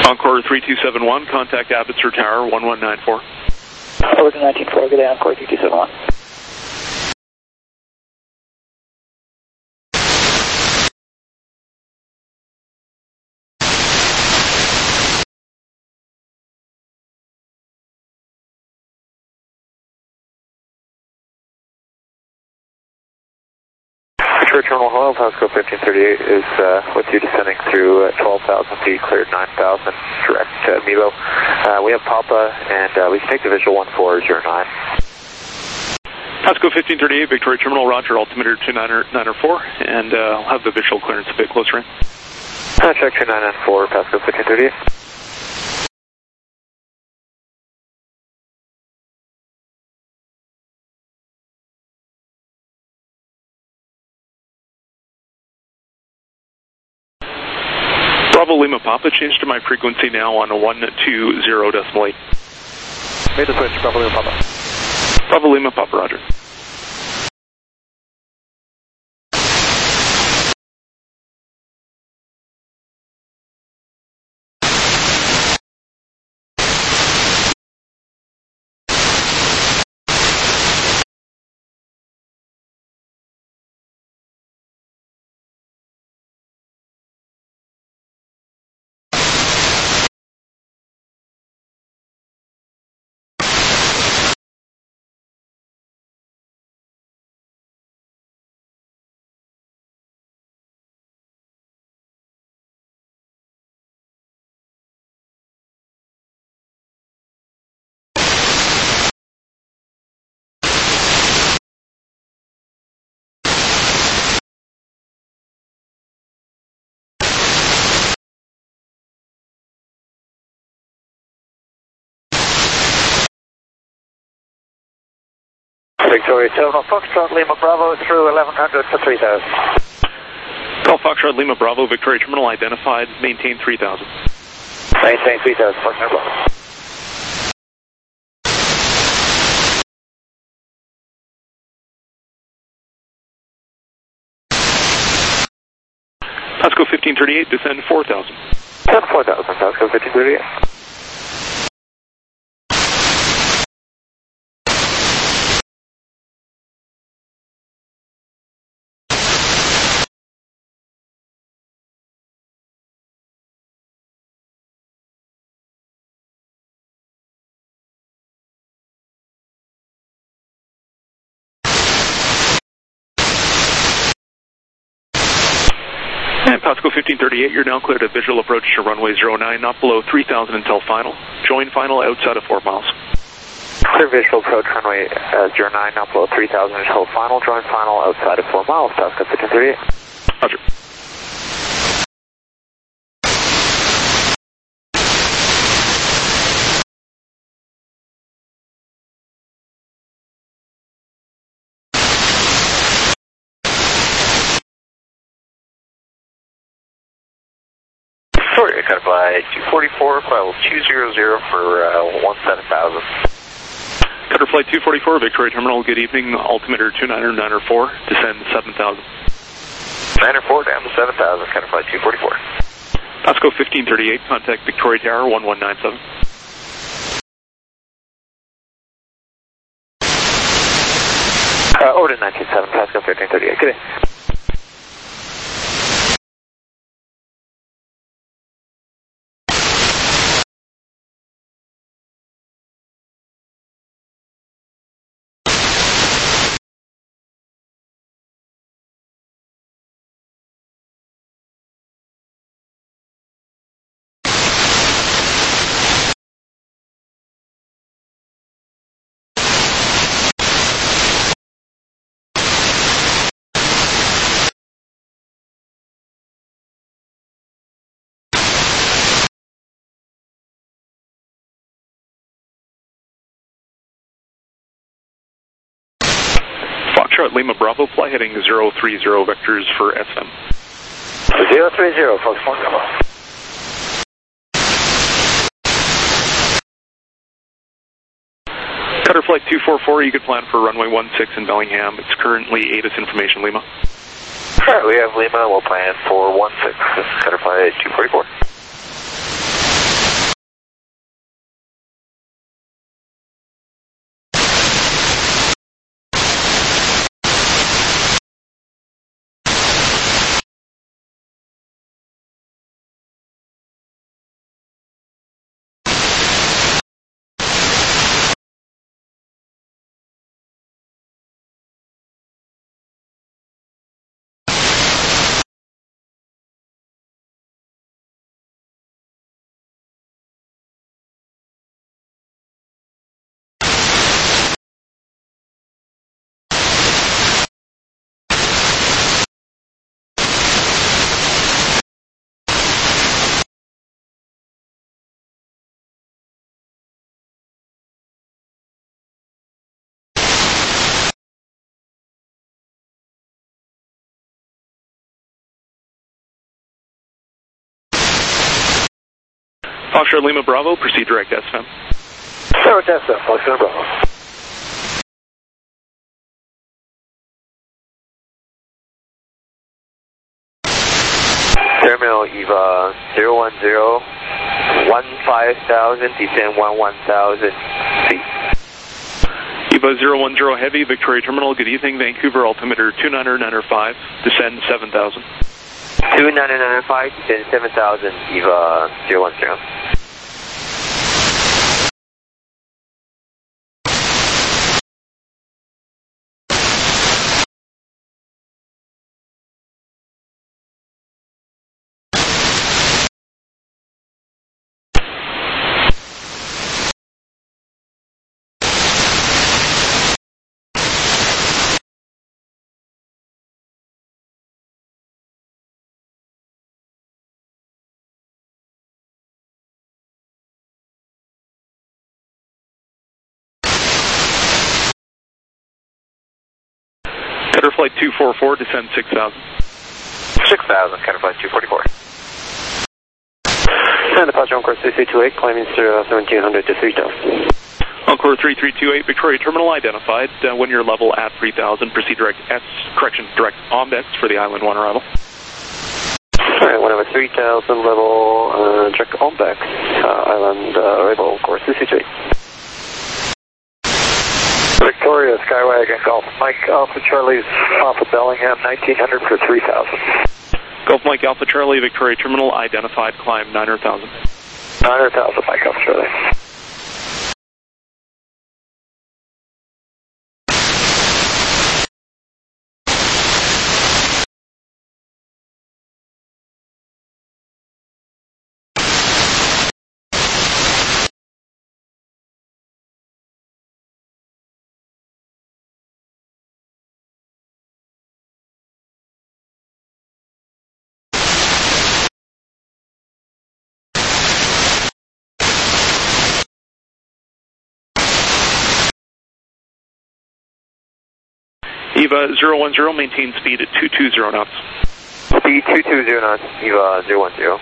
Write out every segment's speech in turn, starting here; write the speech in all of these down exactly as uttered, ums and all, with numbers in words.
Encore three two seven one, contact Abbotsford Tower one one nine four. Over to nineteen four, good day, Encore three two seven one. Victoria Terminal, hello, Pasco fifteen thirty-eight is uh, with you descending through uh, twelve thousand feet, cleared nine thousand, direct to Milo. Uh, we have Papa, and uh, we can take the visual one four zero nine. Pasco fifteen thirty-eight, Victoria Terminal, roger, altimeter two nine nine four, and uh, I'll have the visual clearance a bit closer in. Uh, check two nine nine four, Pasco fifteen thirty-eight. Bravo Lima Papa, change to my frequency now on a one two zero decimal eight. Made the switch, Bravo Lima Papa. Bravo Lima Papa, roger. Victoria Terminal, Foxtrot Lima Bravo through eleven hundred to three thousand. Call Foxtrot Lima Bravo, Victoria Terminal identified, maintain three thousand. Maintain three thousand, Foxtrot Bravo. Pasco fifteen thirty-eight, descend four thousand. Descend four thousand, Pasco fifteen thirty-eight. And Pasco fifteen thirty-eight, you're now cleared a visual approach to runway zero nine, not below three thousand until final. Join final outside of four miles. Clear visual approach runway uh, zero nine, not below three thousand until final. Join final outside of four miles, Pasco fifteen thirty-eight. Roger. Sorry, cut by two forty-four, level two hundred for uh, one seven thousand. Cutter Flight two forty-four, Victoria Terminal, good evening, altimeter two nine nine four, descend seven thousand. nine four down to seven thousand, Cutter Flight two forty-four. Pasco fifteen thirty-eight, contact Victoria Tower one one nine seven. Uh, over to nineteen seven, Pasco fifteen thirty-eight, good day. Foxtrot Lima Bravo, fly heading zero three zero vectors for S M. zero three zero, Foxtrot Bravo. Cutter Flight two forty-four, you could plan for runway one six in Bellingham. It's currently A T I S information, Lima. Alright, we have Lima, we'll plan for one six, Cutter Flight two forty-four. Foxtrot Lima Bravo, proceed direct S F M. Direct S F M, Foxtrot Bravo. Terminal EVA zero one zero, one five thousand, descend one one thousand feet. EVA zero one zero Heavy, Victoria Terminal, good evening, Vancouver, altimeter two nine nine five, descend seven thousand. two nine nine five, descend seven thousand, EVA zero one zero. Cutter Flight two four four, descend six thousand. six thousand, Cutter Flight two forty-four. And departure on course three three two eight, climbing through seventeen hundred to three thousand. Encore three three two eight, Victoria Terminal identified. Uh, when you're level at three thousand, proceed direct S, correction, direct Omdex for the Island one arrival. Alright, one over three thousand, level, uh, direct Omdex, uh, Island uh, arrival, course three three two eight. Victoria, Skywagon, Golf Mike, Alpha Charlie's Alpha Bellingham, nineteen hundred for three thousand. Golf Mike, Alpha Charlie, Victoria Terminal identified, climb nine hundred thousand. nine hundred thousand, Mike, Alpha Charlie. EVA zero one zero, maintain speed at two two zero knots. Speed two two zero knots, EVA zero one zero.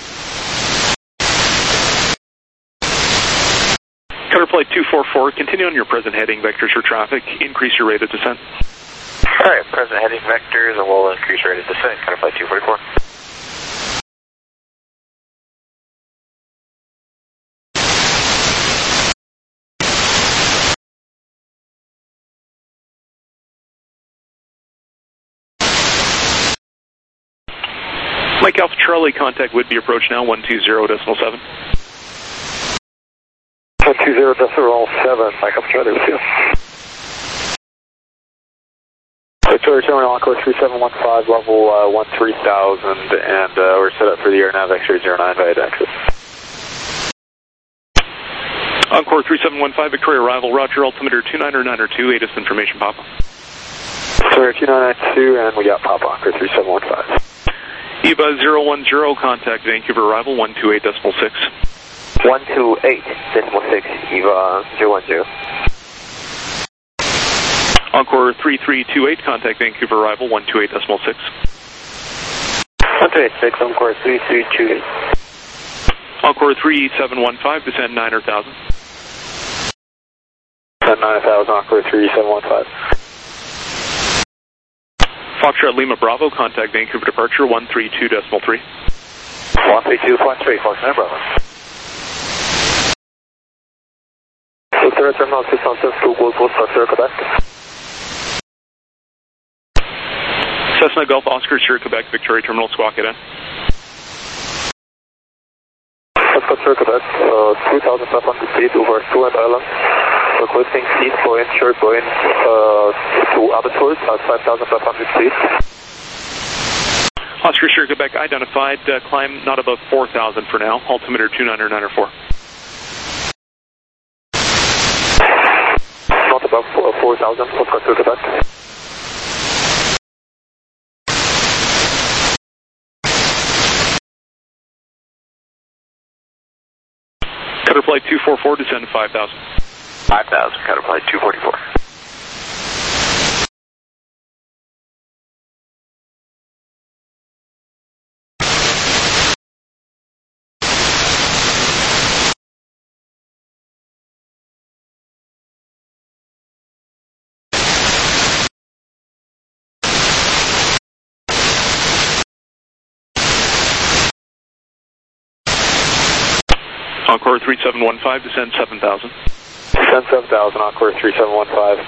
Cutter Flight two four four, continue on your present heading vectors for traffic, increase your rate of descent. Alright, present heading vectors, and we'll increase rate of descent, Cutter Flight two forty-four. Mike Alpha Charlie, contact Whidbey approach now, one two zero decimal seven. one two zero decimal seven, Mike Alpha Charlie with you. Victoria Terminal, on course three seven one five, level uh, one three thousand, and uh, we're set up for the air nav X-ray zero nine via access. Encore three seven one five, Victoria arrival, roger, altimeter two nine nine two, A D I S information, Papa. Victoria two nine nine two, and we got Papa, Encore three seven one five. EVA zero one zero, contact Vancouver arrival, one two eight decimal six. one two eight decimal six, EVA zero one zero. Encore three three two eight, contact Vancouver arrival, one two eight decimal six. one two eight six, Encore three three two eight. Encore three seven one five, descend nine hundred thousand. Descend nine hundred thousand, Encore three seven one five. Foxtrot Lima Bravo, contact Vancouver departure, one three two decimal three. one three two point three, Foxtrot Bravo. Victoria Terminal six one six, two Golf Golf, Foxtrot Quebec. Cessna Golf Oscar, Sierra Quebec, Victoria Terminal, squawk it in. Foxtrot Quebec, uh, two thousand five hundred feet over Stewart Island. Requesting seat for insured going uh, to Abbotsford at five thousand five hundred feet. Oscar Sierra Quebec identified, uh, climb not above four thousand for now, altimeter two nine nine four. Not above four thousand, Oscar Sierra Quebec. Cutter Flight two four four, descend to five thousand. five thousand, Cutter Flight two forty-four. Encore three seven one five, descend seven thousand. Descend seven thousand, Encore three seven one five.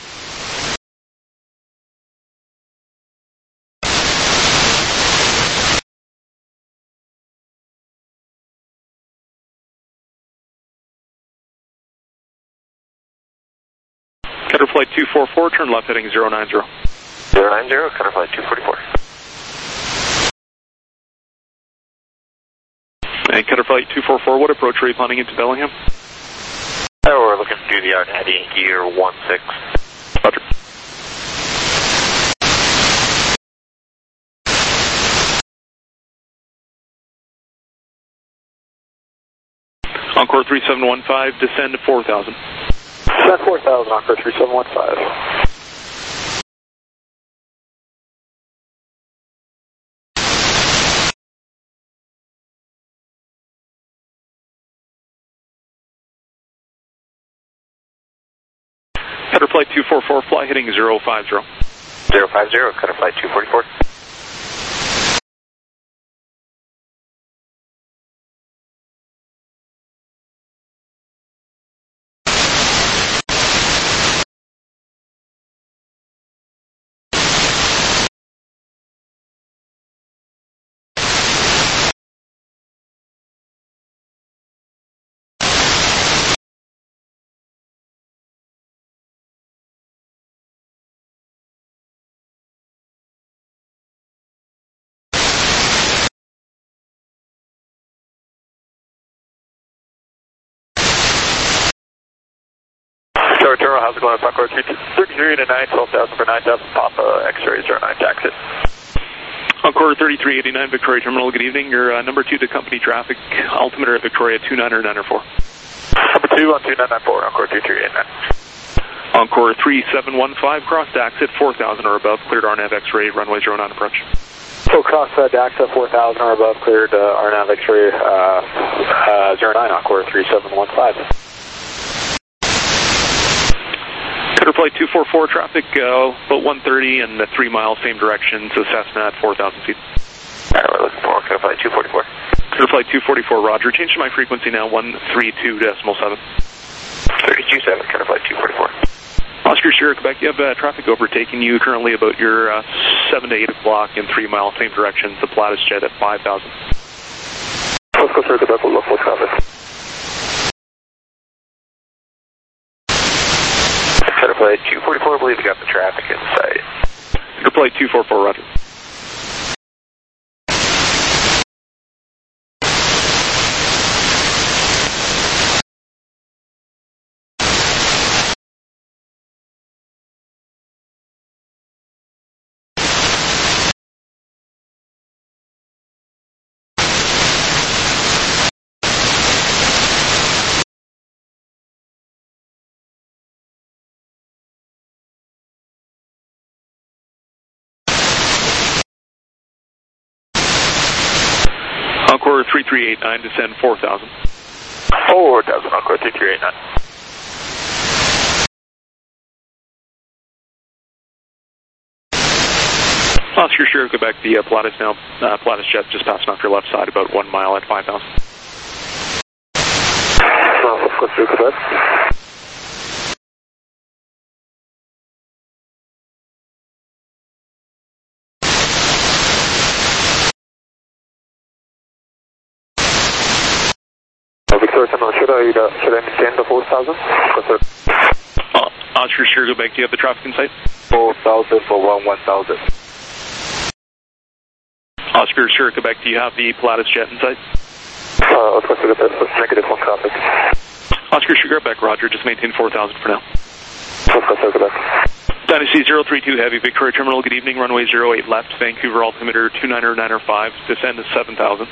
Cutter flight two four four, turn left heading zero nine zero. zero nine zero, Cutter flight two forty-four. And Cutter flight two four four, what approach are you planning into Bellingham? Oh, we're looking to do the R ninety gear one six. Roger. Encore three seven one five, descend to four thousand. Descend four thousand, Encore three seven one five. Cutter flight two four four, fly heading zero five zero. zero five zero, Cutter flight two forty-four. Toro, how's it going? Encore thirty-three eighty-nine, twelve thousand for nine thousand, Papa, X-ray zero nine, taxi. Encore thirty-three eighty-nine, Victoria Terminal, good evening. Your uh, number two to company traffic, altimeter at Victoria two nine nine four. Number two on two nine nine four, Encore thirty-three eighty-nine. Encore three seven one five, cross D A X at four thousand or above, cleared R NAV X-ray, runway zero nine approach. So cross uh, D A X at four thousand or above, cleared uh, R NAV X-ray uh, uh, zero nine, Encore three seven one five. Cutter flight two four four, traffic uh, about one thirty and uh, three miles, same direction to Cessna at four thousand feet. Alright, we're looking for Cutter flight two forty-four. Cutter flight two forty-four, roger. Change to my frequency now, one three two decimal seven. thirty-two seven, Cutter flight two forty-four. Oscar Sierra, Quebec, you have uh, traffic overtaking you currently about your uh, seven to eight o'clock in three miles, same direction to Pilatus Jet at five thousand. Oscar Sierra, Quebec, we'll look for traffic. Cutter flight two forty-four, I believe we got the traffic in sight. Cutter flight two forty-four, roger. Encore three three eight nine, descend four thousand. four thousand, Encore three three eight nine. Oscar Sierra, Quebec, the uh, Pilatus now, uh, Pilatus Jet just passing off your left side about one mile at five thousand. Oscar Sierra, Quebec. Victoria Terminal, should I, uh, should I maintain the four thousand? Uh, Oscar Sierra, Quebec, do you have the traffic in sight? four thousand for one one thousand. Oscar Sierra, Quebec, do you have the Pilatus Jet in sight? Uh, Oscar Sierra, Quebec, negative one traffic. Oscar Sierra, Quebec, roger, just maintain four thousand for now. Oscar Sierra, Quebec. Dynasty zero three two Heavy, Victoria Terminal, good evening, runway zero eight left, Vancouver altimeter two nine nine five, descend to seven thousand.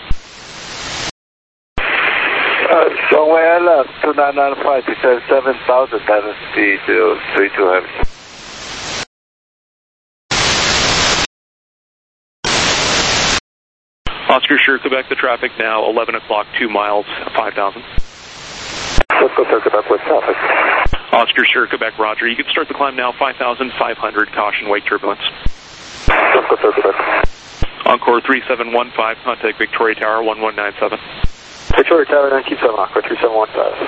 Uh, somewhere left, two nine nine five, descend seven thousand, Dynasty zero three two Heavy. Oscar Sierra, Quebec, the traffic now eleven o'clock, two miles, five thousand. Oscar Sierra, Quebec, with traffic. Oscar Sierra, Quebec, roger. You can start the climb now, five thousand five hundred, caution, wake turbulence. Oscar Sierra, Quebec. Encore three seven one five, contact Victoria Tower one one nine seven. Victoria Tower nine two seven, Encore three seven one five.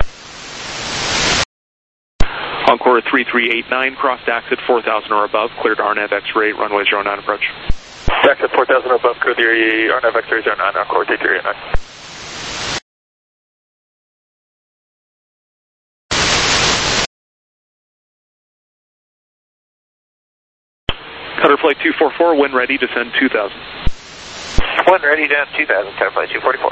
Encore three three eight nine, crossed exit four thousand or above, cleared R N A V X-ray, runway zero nine approach. Exit four thousand or above, clear the R N A V X-ray zero nine, Encore three three eight nine. Cutter flight two four four, wind ready, descend two thousand. Wind ready, down two thousand, Cutter flight two forty-four.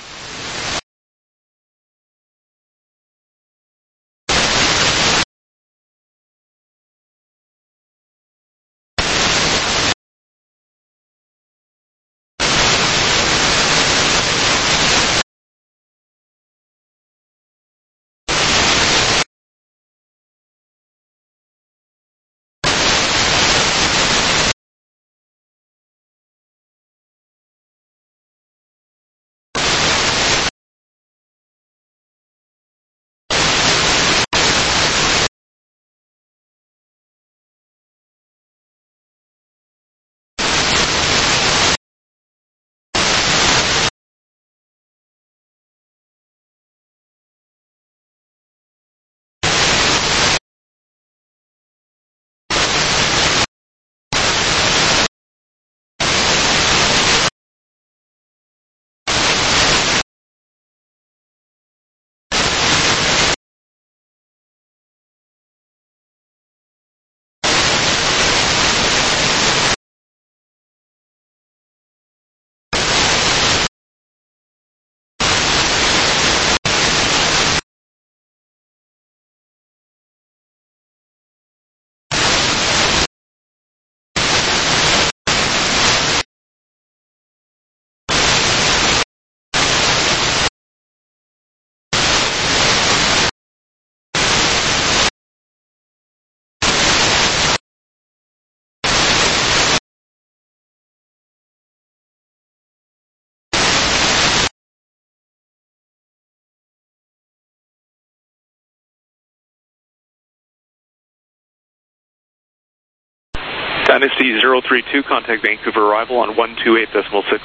Dynasty zero three two, contact Vancouver arrival on one two eight decimal six.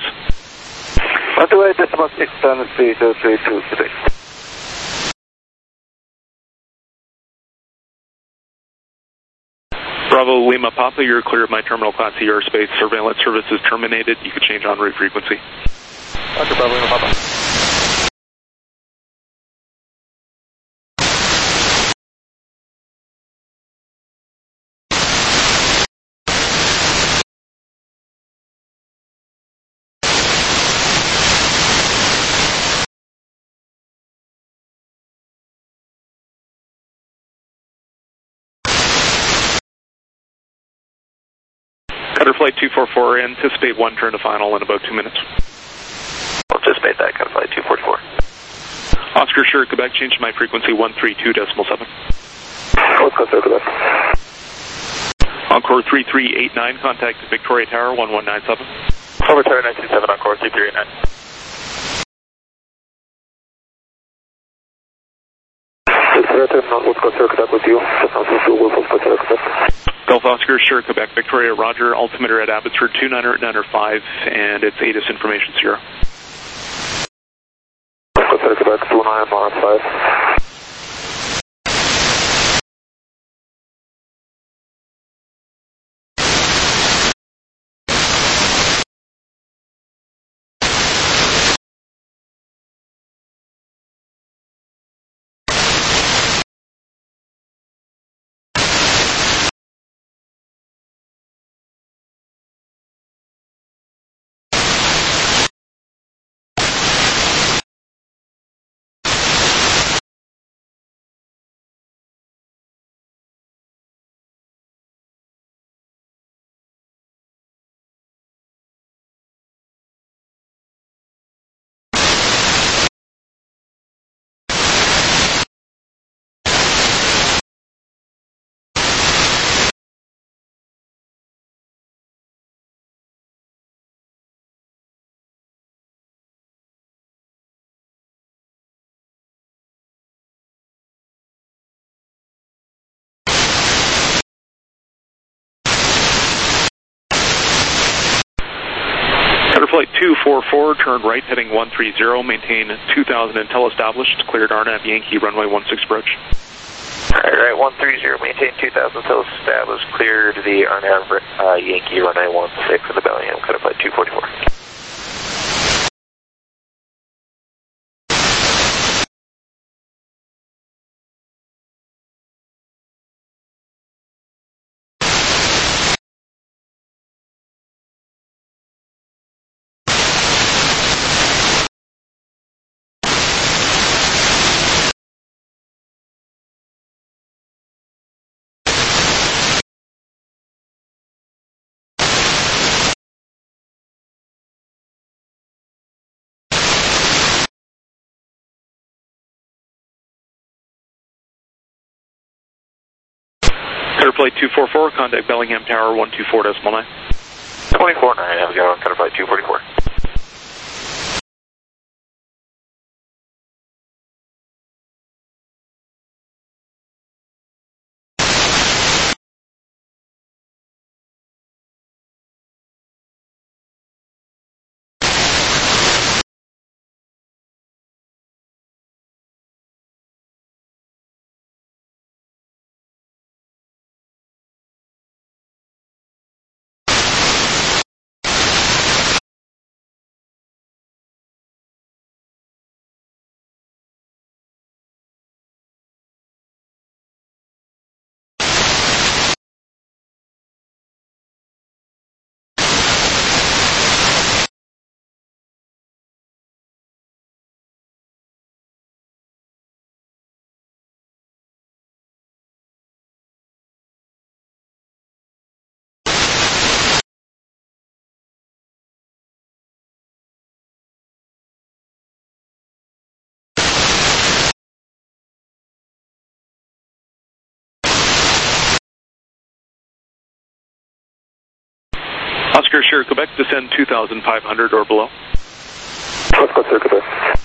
one two eight decimal six, Dynasty zero three two today. Bravo Lima Papa, you're clear of my terminal class C airspace. Surveillance service is terminated. You can change en route frequency. Roger, Bravo Lima Papa. Cutter flight two four four, anticipate one turn to final in about two minutes. Anticipate that, Cutter flight two forty-four. Oscar Sure, Quebec, change my frequency one three two decimal seven. Oscar Sure, Quebec. Encore three three eight nine, contact Victoria Tower one one nine seven. Over Tower nine two seven, Encore three three eight nine. Gulf Oscar, Sure, Quebec, Victoria, Roger, altimeter at Abbotsford two nine zero nine five, and it's A T I S information zero. Quebec, two nine zero nine five. four four, turn right heading one three zero, maintain two thousand until established, cleared R N A V Yankee runway one six approach. Alright, right, one three zero, maintain two thousand until established, cleared the R N A V uh, Yankee runway one six in the Bellingham, cut flight two forty-four. Clear flight two four four, contact Bellingham Tower one two four decimal nine. twenty-four nine, have a go on cut flight two forty-four. Oscar Sierra Quebec, descend two thousand five hundred or below. Oscar Sierra Quebec.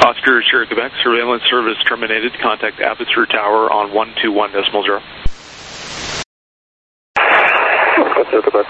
Oscar, Sierra, Quebec, surveillance service terminated. Contact Abbotsford Tower on one two one decimal zero. Oscar, Quebec.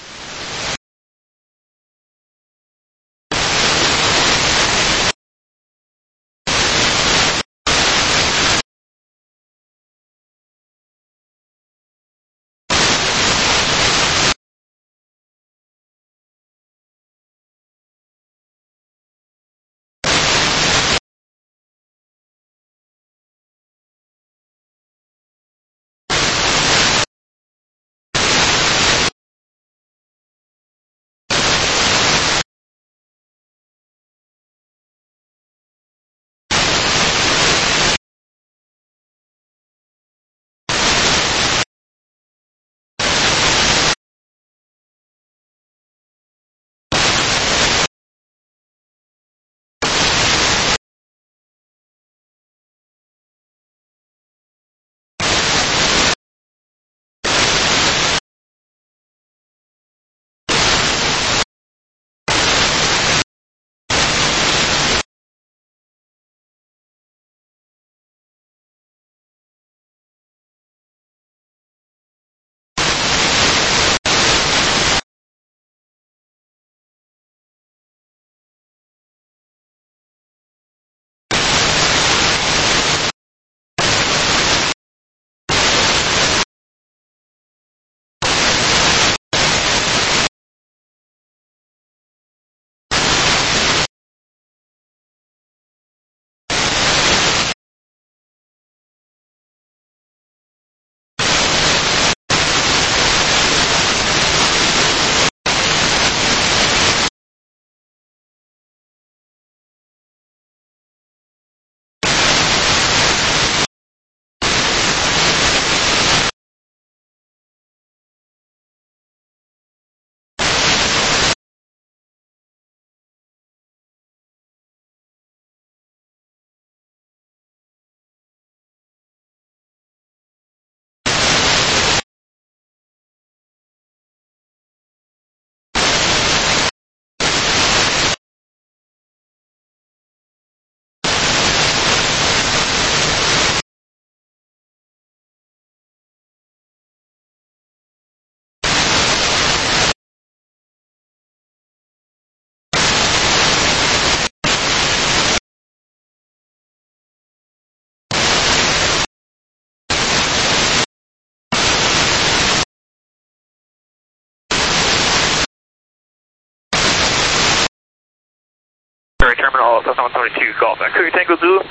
Terminal, Cessna one seventy-two, Golf X-ray Tango Zulu.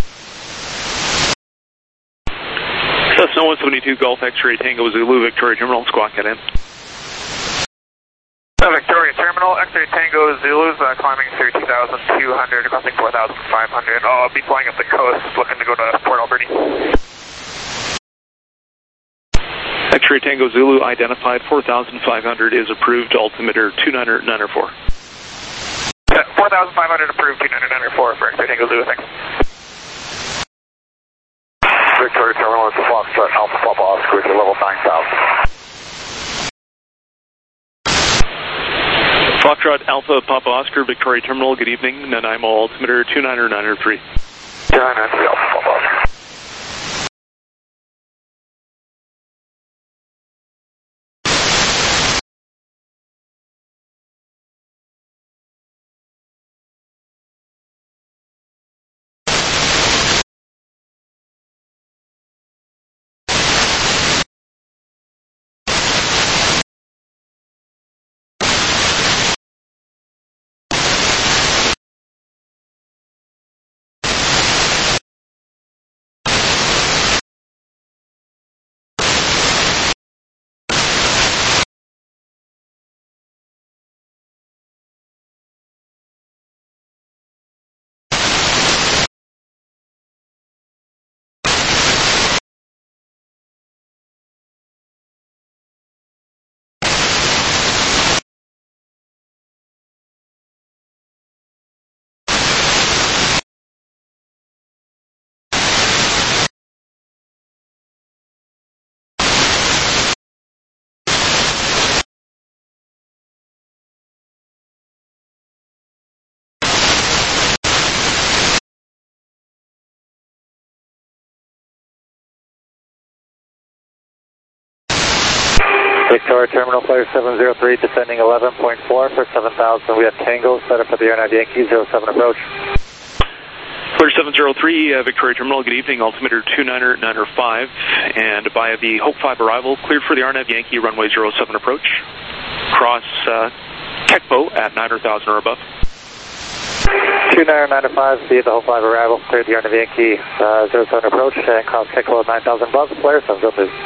Cessna one seventy-two, Golf X-ray Tango Zulu, Victoria Terminal, squawk head in. Uh, Victoria Terminal, X-ray Tango Zulu's uh, climbing through two thousand two hundred, crossing four thousand five hundred. I'll be flying up the coast, looking to go to Port Alberni. X-ray Tango Zulu identified, four thousand five hundred is approved, altimeter two nine zero nine four. Uh, four thousand five hundred approved, two nine zero nine four for X-ray Tango Zulu, thanks. Victoria Terminal, it's a Foxtrot Alpha Papa Oscar to level nine thousand. Foxtrot Alpha Papa Oscar, Victoria Terminal, good evening, Nanaimo altimeter two nine zero nine three. two nine zero three Alpha Papa Oscar. Victoria Terminal, Flyer seven zero three, descending eleven point four for seven thousand. We have Tango set up for the Airnav Yankee zero seven approach. Flyer seven zero three, uh, Victoria Terminal, good evening, altimeter two niner niner five, and via the Hope five arrival, cleared for the Airnav Yankee runway zero seven approach. Cross uh, Kekpo at niner thousand or above. two niner niner five, via the Hope five arrival, cleared the Airnav Yankee uh, zero seven approach, and cross Kekpo at nine thousand above, Flyer seven zero three.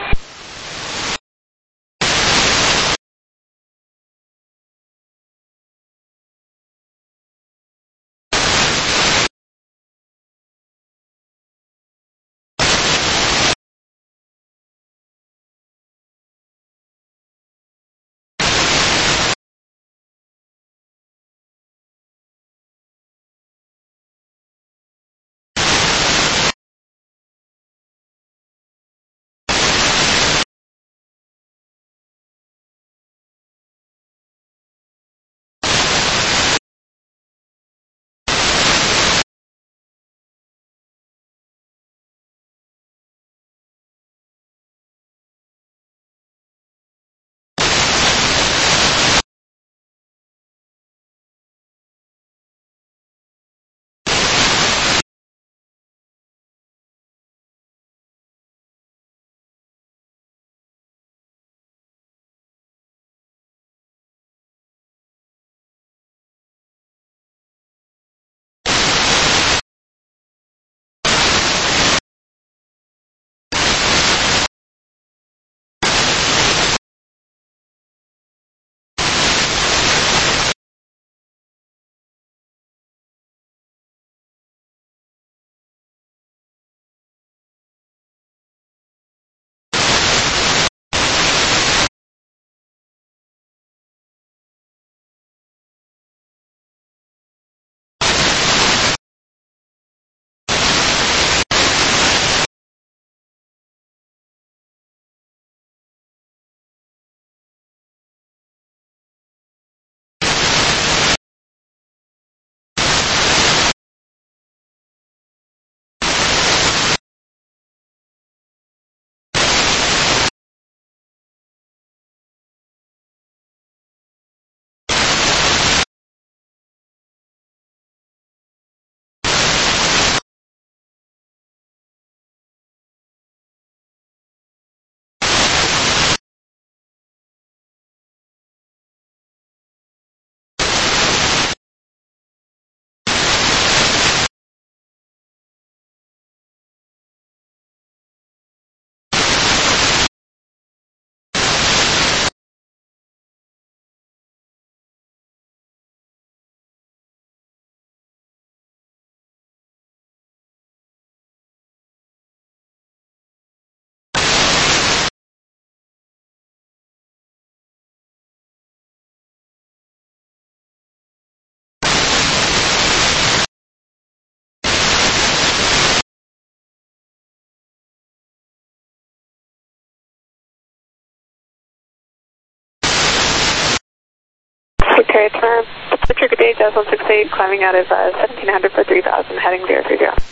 Victoria Term, departure good day, Jazz one six eight, climbing out of uh, seventeen hundred for three thousand, heading zero three zero.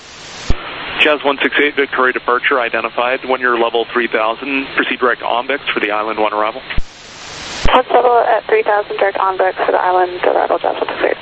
Jazz one six eight, Victoria departure identified. When you're level three thousand, proceed direct Ombex for the Island one arrival. Let's level at three thousand, direct Ombex for the Island arrival, Jazz one six eight.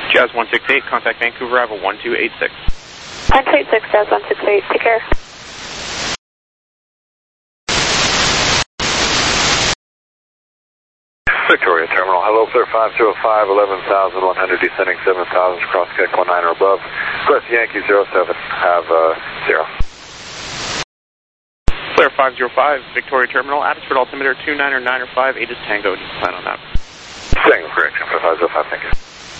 Jazz one six eight, contact Vancouver, arrival one two eight six. one two eight six, Jazz one six eight, take care. Victoria Terminal, hello clear five zero five, eleven thousand one hundred, descending seven thousand, cross Quebec one nine or above. Request Yankee zero seven, have uh, zero. Clear five zero five, Victoria Terminal, Abbotsford altimeter two nine or nine or five, eight is Tango, just plan on that. Tango, correct, five zero five, thank you.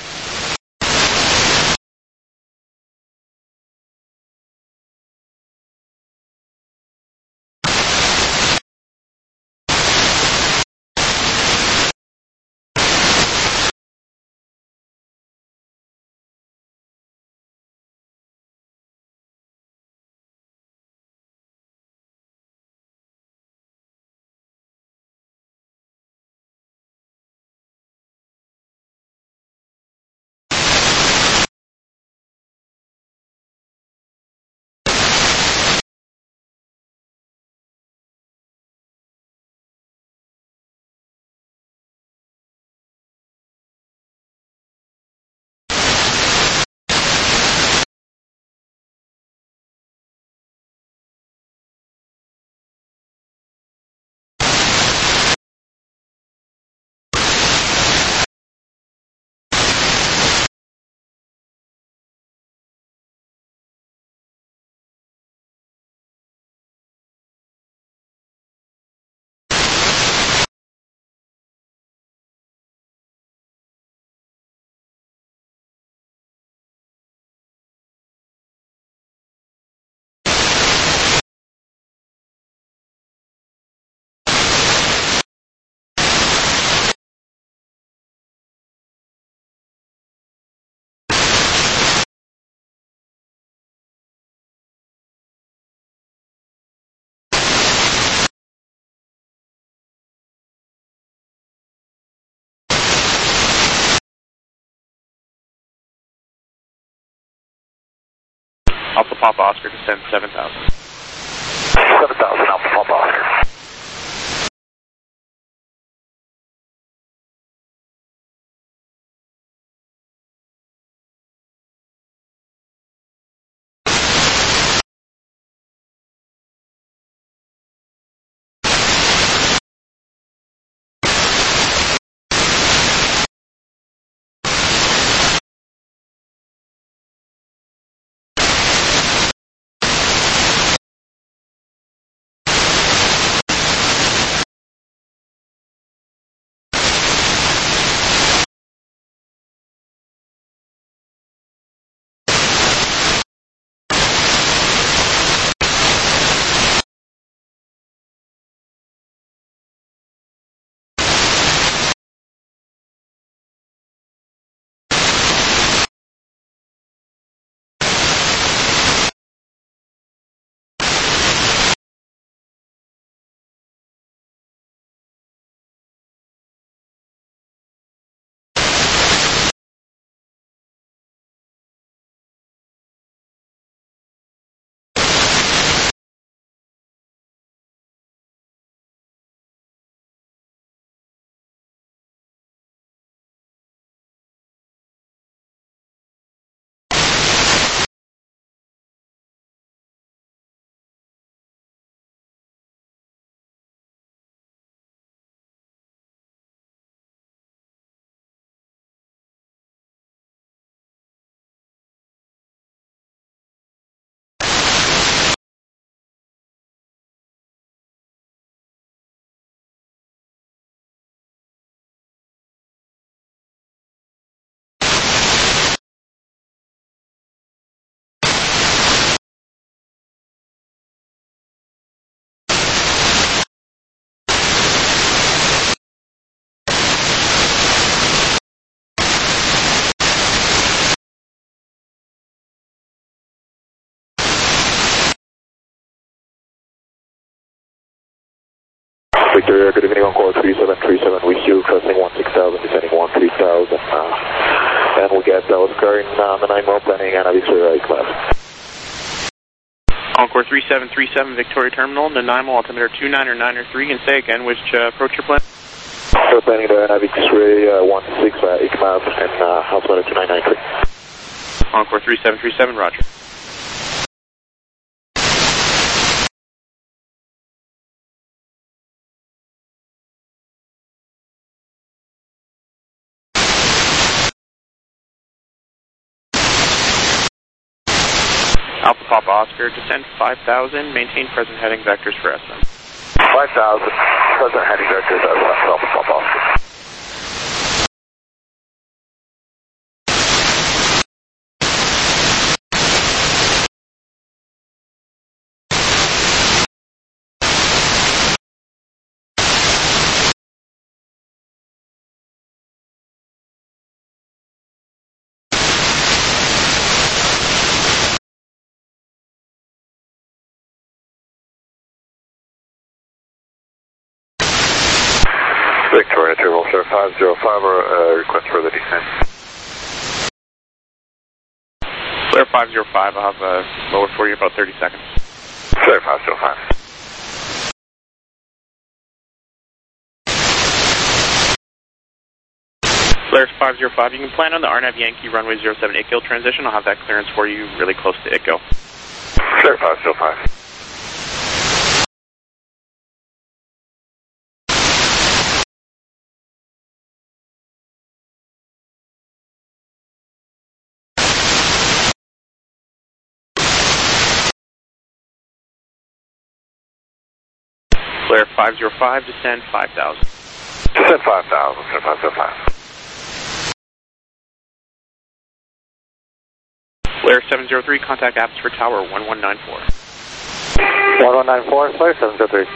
Alpha Papa Oscar, descend seven thousand. seven thousand, Alpha Papa Oscar. Victoria, good evening, Encore three seven three seven with you, crossing one six thousand, descending one three thousand, uh, and we get Dallas Car in uh, the nine mile planning and a Victoria class. Encore three seven three seven, Victoria Terminal, Nanaimo, altimeter two nine or nine or three, and say again which uh, approach you're planning. First landing to Navic X-ray uh, one six uh, eight miles and uh, altimeter two nine nine three. Encore three seven three seven, roger. Alpha Papa Oscar, descend five thousand, maintain present heading vectors for S M. five thousand, present heading vectors as uh, Alpha Papa Oscar. Victoria Terminal Sir five zero five, or uh, request for the descent. Clear five zero five, I'll have a lower for you about thirty seconds. Clear five zero five. Clear five zero five, you can plan on the R N A V Yankee runway zero seven eight gill transition. I'll have that clearance for you really close to I T G O. Clear five zero five. Clear five zero five, descend five thousand. Descend five thousand, clear five zero five. Clear seven zero three, contact Abbotsford Tower one one nine four. one one nine four, clear seven zero three.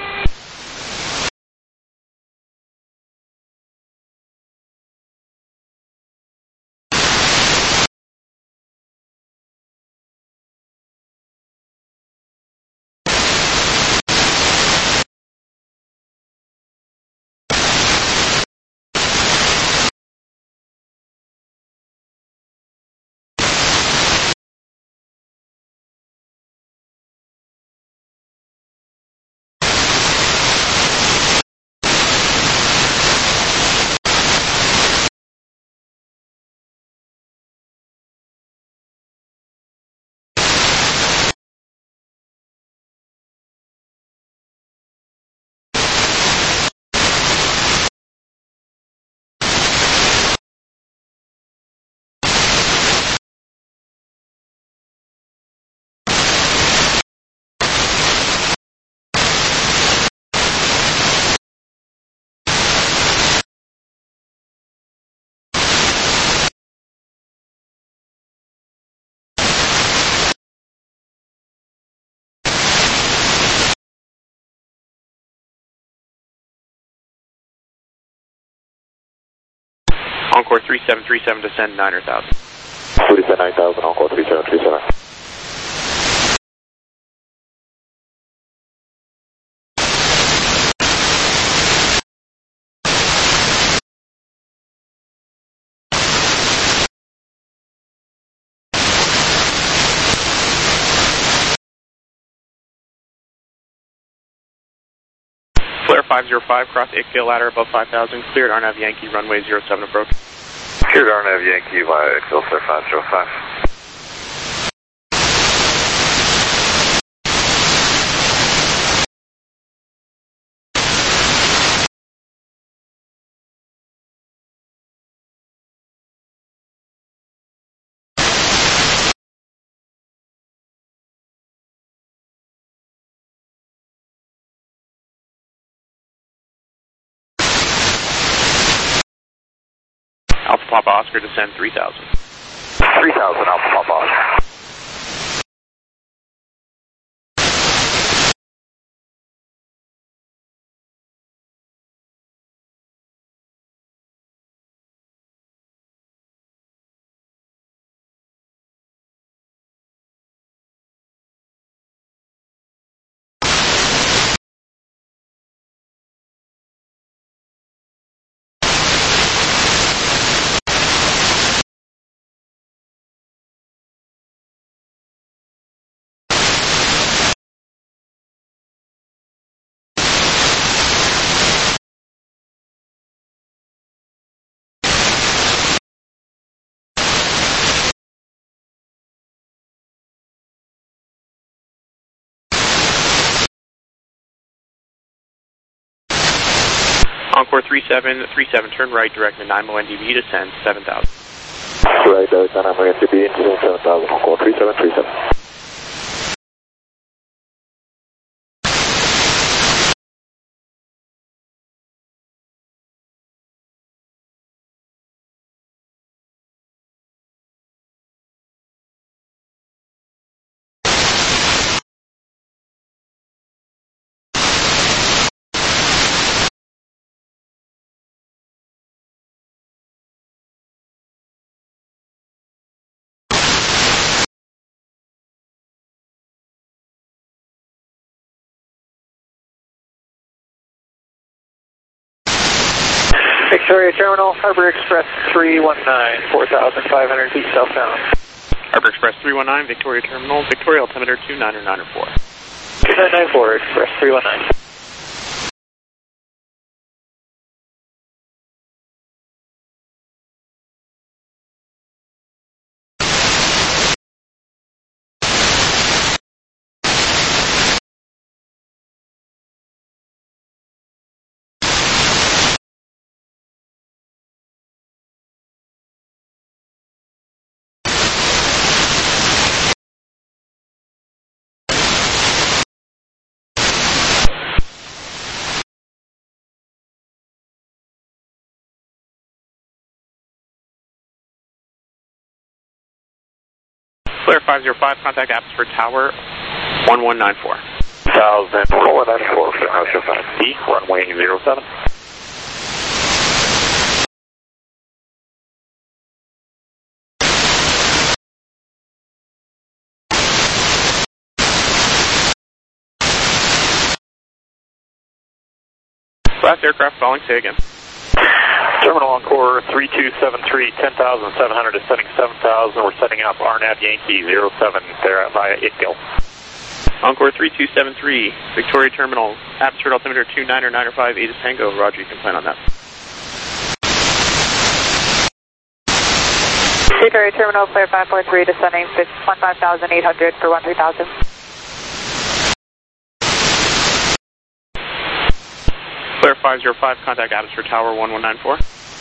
Encore three seven three seven, descend nine thousand. Descend nine thousand, Encore three seven three seven. Clear five zero five, cross I T G O ladder above five thousand, cleared R N A V Yankee runway zero seven approach. Cleared R N A V Yankee via X L Clear five zero five. Alpha Papa Oscar, descend three thousand. three thousand, Alpha Papa Oscar. Encore three seven three seven, turn right, direct to Nanaimo N D B, descend seven thousand. Right, uh, Nanaimo N D B, descend seven thousand, Encore three seven three seven. Victoria Terminal, Harbor Express three one nine, four thousand five hundred feet southbound. Harbor Express three one nine, Victoria Terminal, Victoria altimeter two nine nine four. two nine nine four, Express three one nine. Clear five zero five, contact Abbotsford Tower one one nine four. one thousand, one one nine four, House five D, runway zero seven. Last aircraft falling, say again. Terminal Encore three two seven three, ten thousand seven hundred, descending seven thousand. We're setting up R N A V Yankee zero seven there via Itgill. Encore three two seven three, Victoria Terminal, Abbotsford altimeter two nine nine five, Ada Tango. Roger, you can plan on that. Victoria Terminal, clear five four three, descending one five thousand eight hundred for one three thousand. Clear five zero five, contact Abbotsford Tower one one nine four.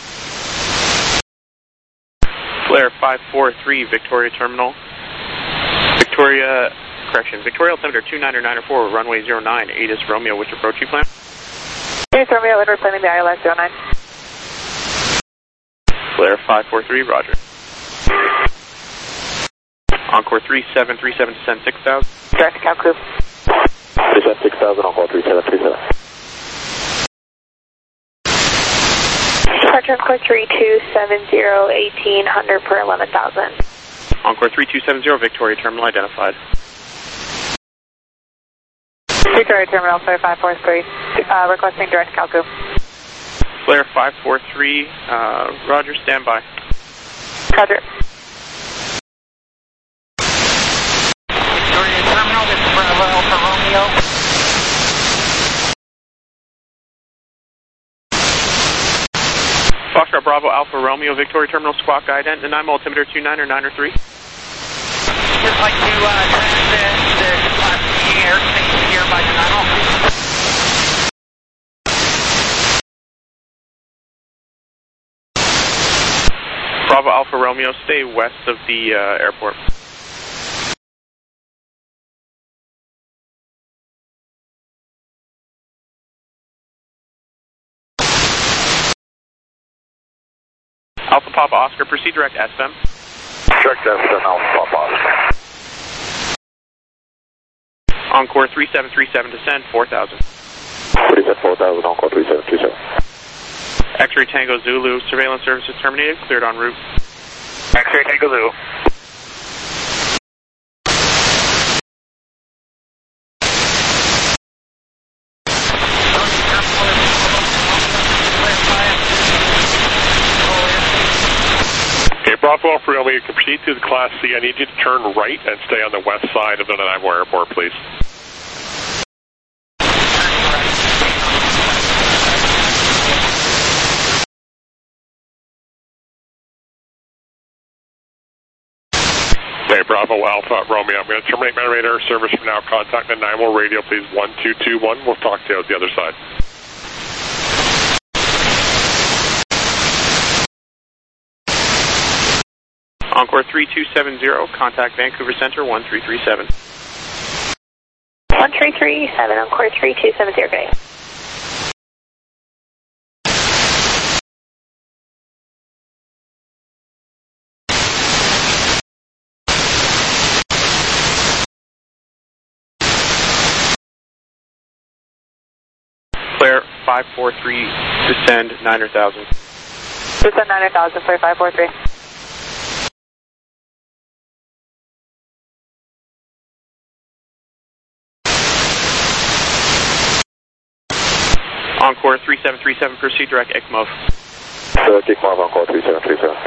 Flare five four three, Victoria Terminal. Victoria, correction, Victoria altimeter two nine nine four, runway zero nine, A D I S Romeo, which approach you plan? A D I S Romeo, we're planning the I L S zero nine. Flare five four three, roger. Encore three seven three seven, descend six thousand. Direct to Cal Crew. Descend six thousand, Encore three seven three seven. Departure Encore three two seven zero, eighteen hundred per eleven thousand. Encore three two seven zero, Victoria Terminal identified. Victoria Terminal, Flare five four three, uh, requesting direct Cal Crew. Flare five four three, uh, roger, standby. Roger. Victoria Terminal, this is Bravo Alpha Romeo. Foxtrot Bravo Alpha Romeo, Victoria Terminal, squawk ident, Nanaimo altimeter two nine nine three. Just like to uh, transit the Class C airspace here by Nanaimo. Bravo Alpha Romeo, stay west of the uh, airport. Alpha Papa Oscar, proceed direct S M. Direct S M, Alpha Papa Oscar. Encore three seven three seven, descend four thousand. Descend four thousand, Encore three seven three seven. X-Ray Tango Zulu, surveillance services terminated, cleared en route. X-Ray Tango Zulu. Bravo Alpha Romeo, you can proceed to the Class C. I need you to turn right and stay on the west side of the Nanaimo Airport, please. Okay, Bravo Alpha Romeo, I'm going to terminate my radar service from now. Contact the Nanaimo radio, please, one two two one. We'll talk to you out the other side. Encore three two seven zero, contact Vancouver Center one three three seven. one three three seven, Encore three two seven zero, good day. Flare five four three, descend niner thousand. Descend niner thousand, Flare five four three. Encore three seven three seven, proceed direct I C M O V. Direct I C M O V, Encore three seven three seven.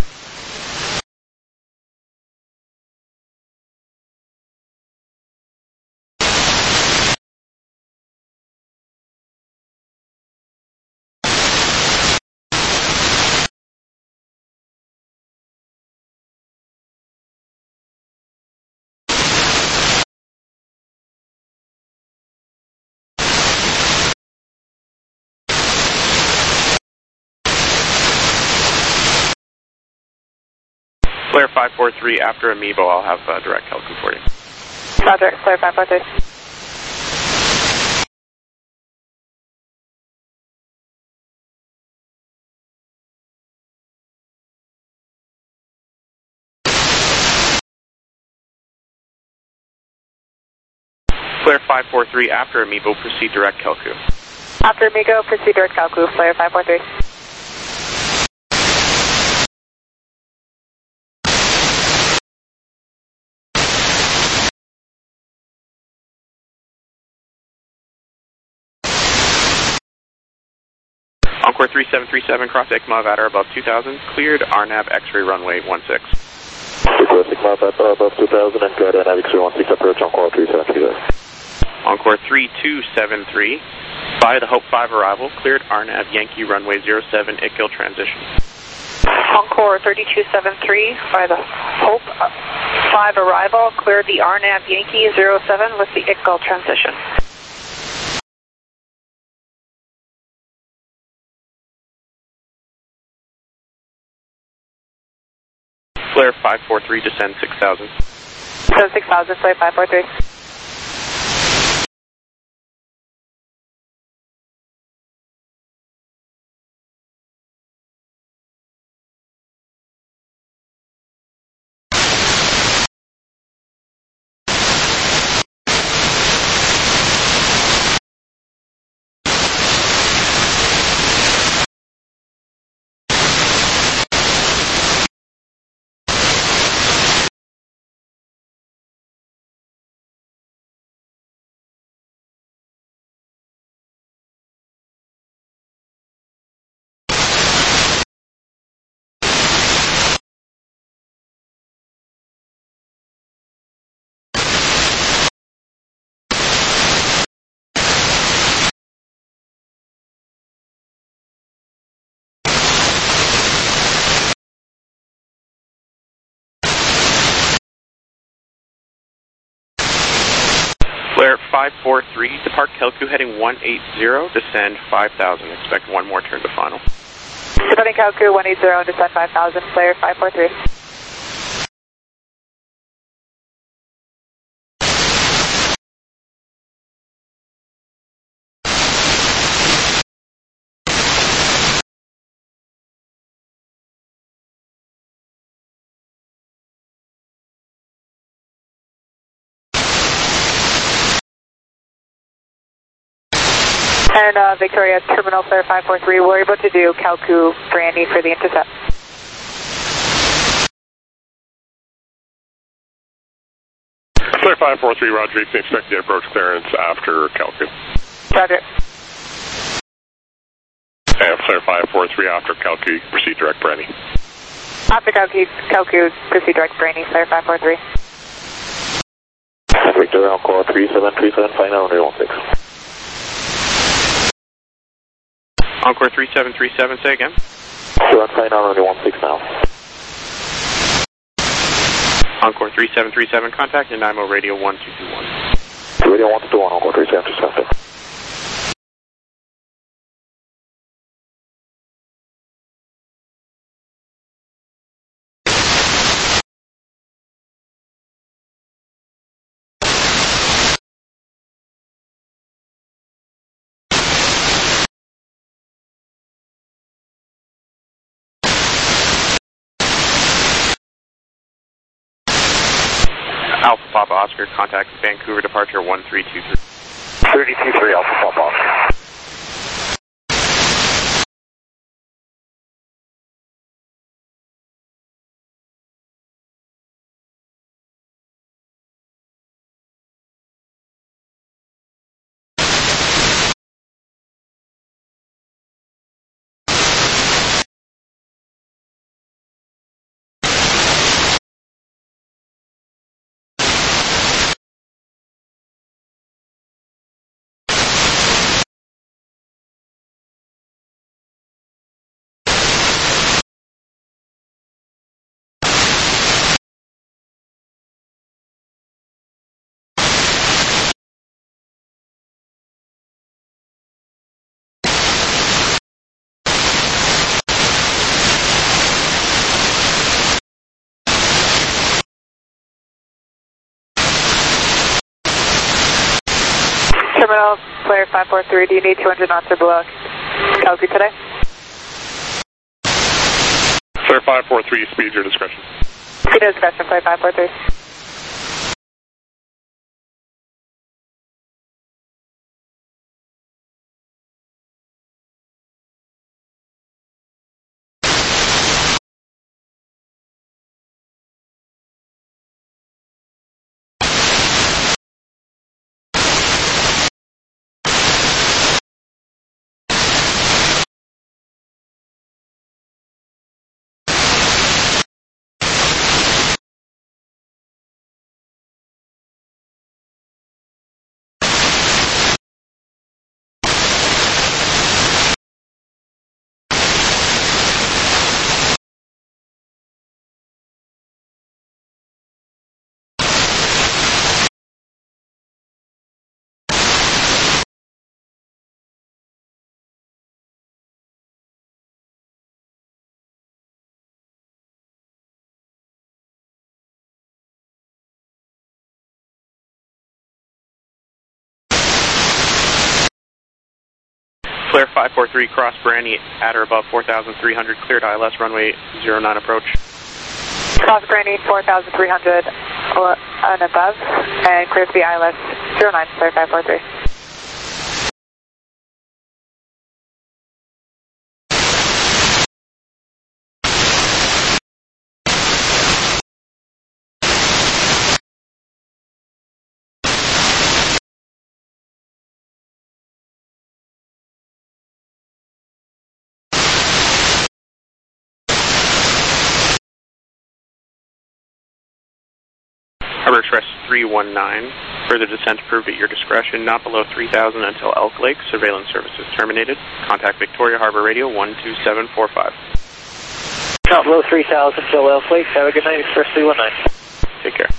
Flare five four three, after Amiibo, I'll have uh, direct Calcu for you. Roger, Flare five four three. Flare five four three, after Amiibo, proceed direct Calcu. After Amigo, proceed direct Calcu, Flare five four three. Encore three seven three seven, cross I C M O V at or above two thousand, cleared R NAV X-ray runway one six. Request I C M O V at or above two thousand and cleared R NAV X-ray one six, approach Encore three seven three seven. Encore three two seven three, via the Hope five arrival, cleared R NAV Yankee runway zero seven, I C L transition. Encore thirty-two seven three, by the Hope five arrival, cleared the R NAV Yankee zero seven with the I C L transition. Flare five four three, descend six thousand. Descend six thousand, Flare five four three. Flare five four three, depart Calcu heading one eight zero, descend five thousand. Expect one more turn to final. Departing Calcu one eight zero, descend five thousand, Flare five four three. And uh, Victoria, Terminal Flare five four three, we're able to do Calcu Brandy for the intercept. Flare five four three, Roger, you can expect the approach clearance after Calcu. Roger. And Flare five four three, after Calcu, proceed direct Brandy. After Calcu, Calcu, proceed direct Brandy, Flare five four three. Victoria, Encore three seven three seven, final runway one six. Encore three seven three seven, say again. So on final runway one six now. Encore three seven three seven, contact Nanaimo Radio one two two one. Radio one two two one, Encore three seven three seven. Alpha Papa Oscar, contact Vancouver departure one three two three. three two three Alpha Papa Oscar. Terminal, player five four three, do you need two hundred knots or below Kelsey today? Player five four three, speed your discretion. Speed your discretion, player five four three. Flare five four three, cross Brandy at or above four thousand three hundred, cleared I L S runway zero nine approach. Cross Brandy four thousand three hundred and above, and clear to the I L S zero nine, player five four three. Harbor Express three one nine, further descent approved at your discretion, not below three thousand until Elk Lake. Surveillance services terminated. Contact Victoria Harbor Radio one two seven four five. Not below three thousand until Elk Lake. Have a good night, Express three one nine. Take care.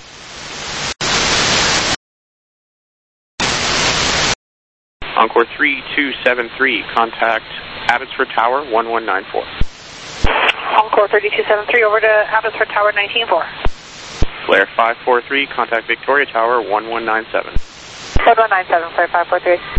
Encore three two seven three, contact Abbotsford Tower one one nine four. Encore three two seven three, over to Abbotsford Tower nineteen four. Flare five four three, contact Victoria Tower one one nine seven. one one nine seven, Flare five four three.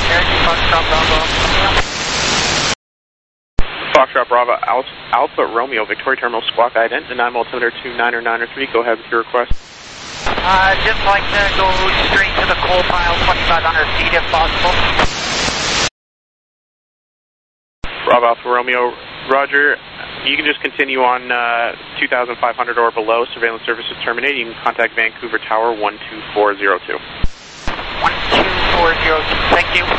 Cherokee Foxtrot Bravo. Foxtrot Bravo, Alpha, Alpha Romeo, Victoria Terminal, squawk ident, deny altimeter two niner niner three. Go ahead with your request. Uh, just like to go straight to the coal pile, twenty-five hundred feet if possible. Bravo Alpha Romeo, Roger. You can just continue on uh, two thousand five hundred or below. Surveillance services terminated. You can contact Vancouver Tower one two four zero two. one two four zero two, thank you.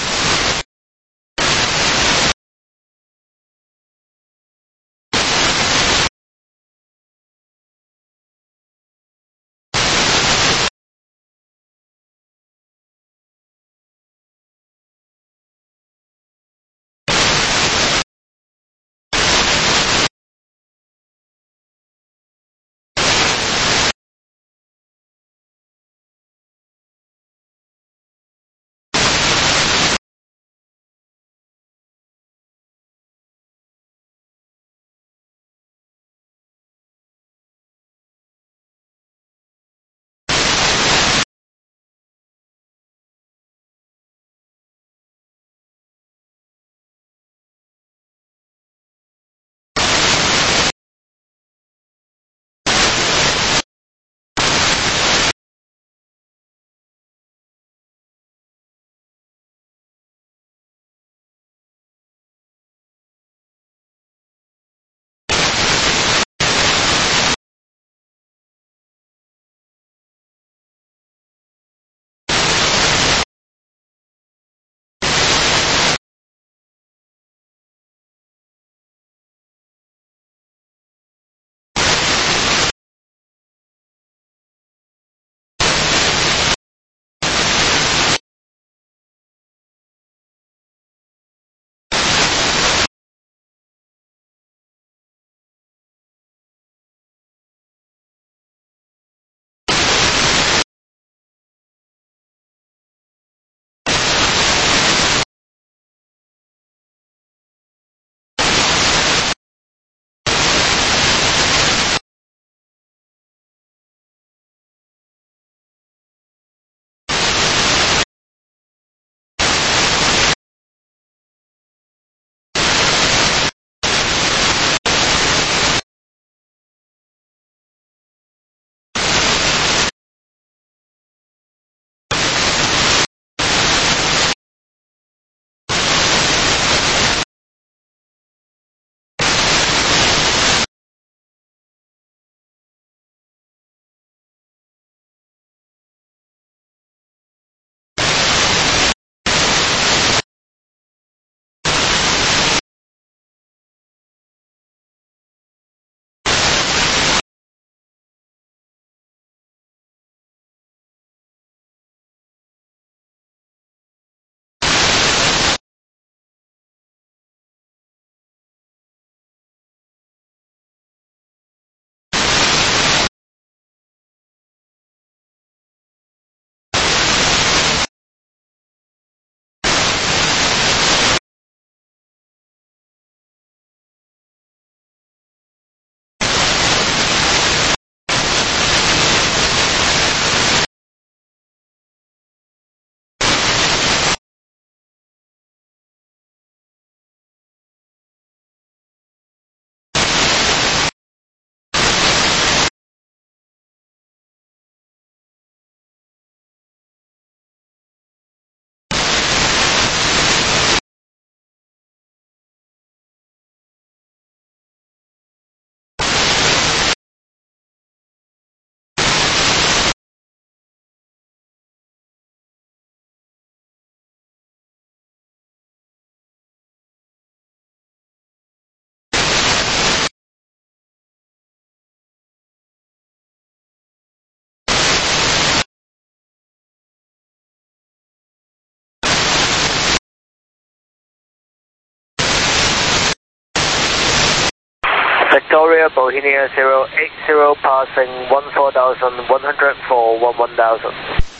Victoria, Bohemia zero eight zero, passing one four thousand one hundred for one one thousand.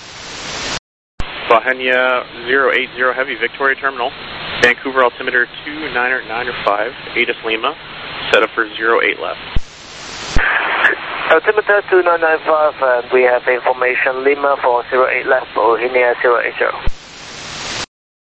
Bohemia zero eight zero Heavy, Victoria Terminal, Vancouver altimeter two niner niner five, ATIS Lima, set up for zero eight left. Altimeter two nine nine five, and we have information Lima for zero eight left, Bohemia zero eight zero.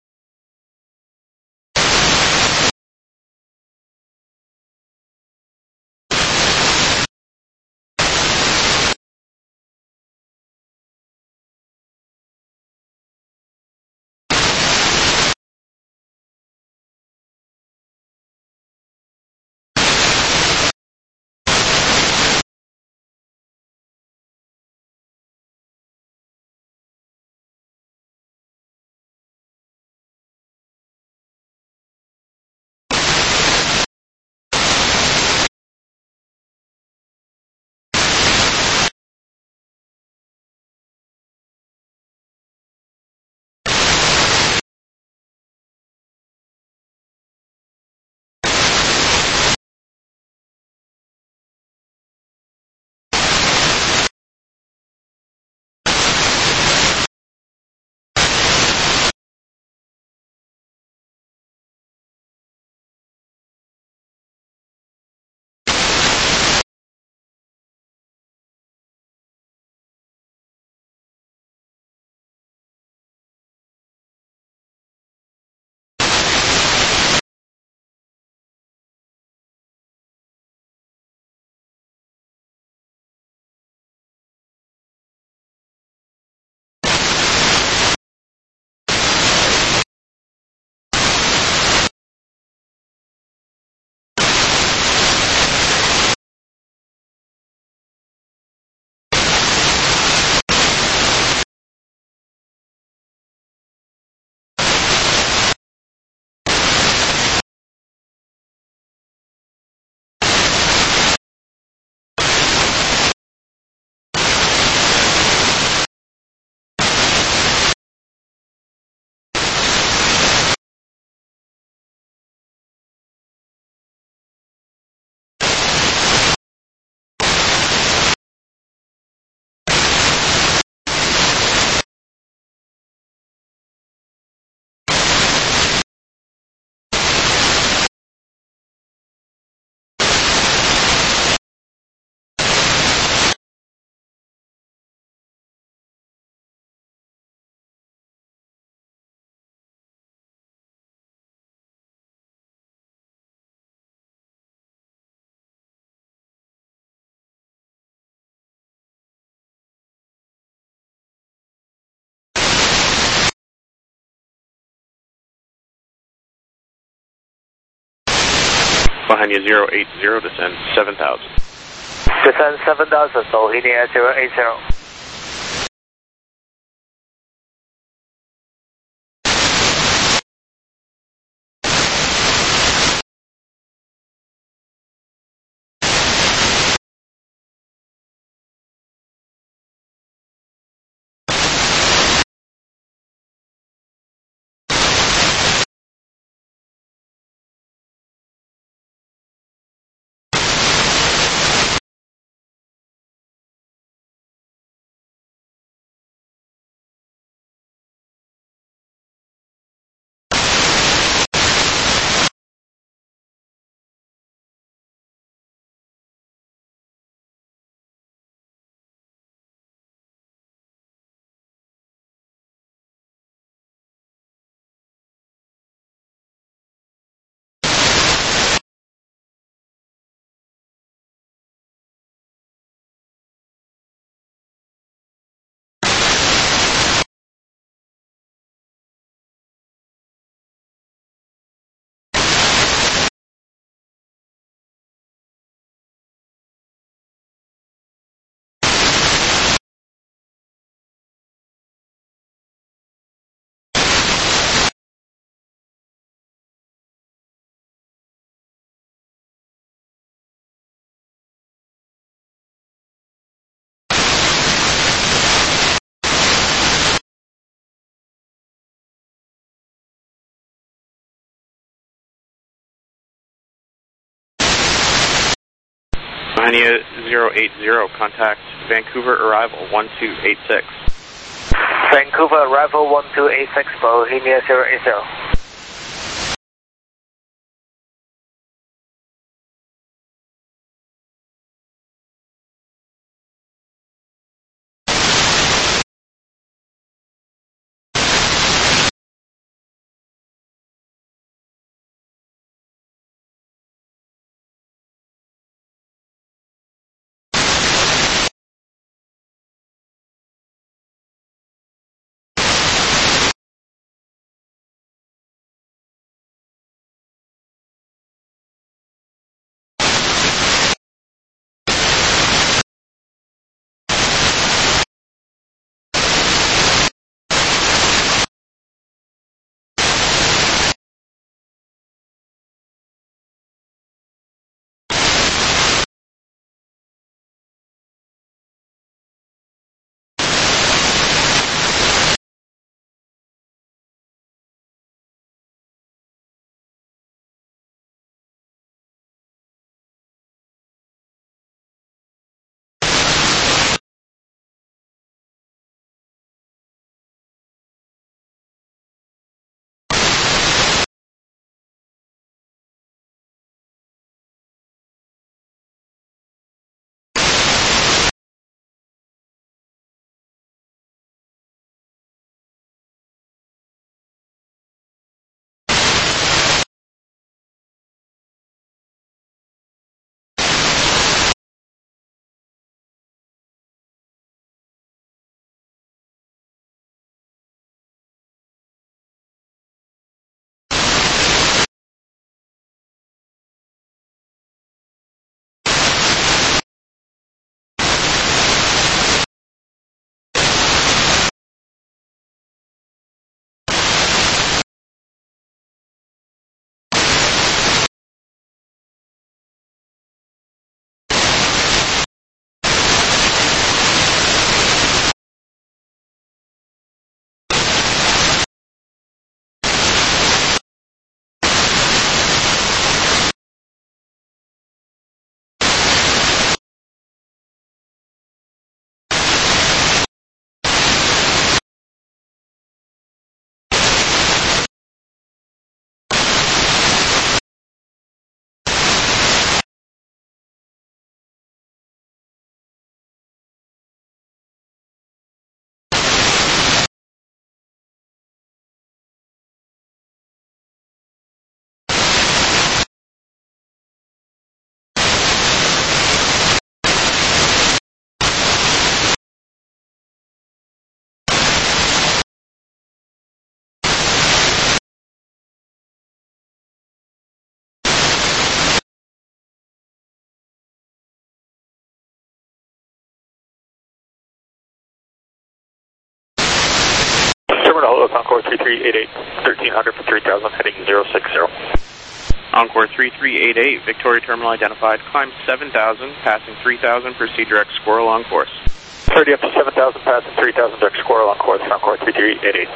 Bahania zero eight zero, descend seven thousand. Descend seven thousand, Bohemia zero eight zero. Bahania zero eight zero, contact Vancouver arrival one two eight six. Vancouver arrival one two eight six, Bohemia zero eight zero. Terminal, it's Encore three three eight eight, thirteen hundred for three thousand, heading zero six zero. Encore three three eight eight, Victoria Terminal identified, climb seven thousand, passing three thousand, proceed direct Squirrel on course. thirty up to seven thousand, passing three thousand, direct Squirrel on course, Encore three three eight eight.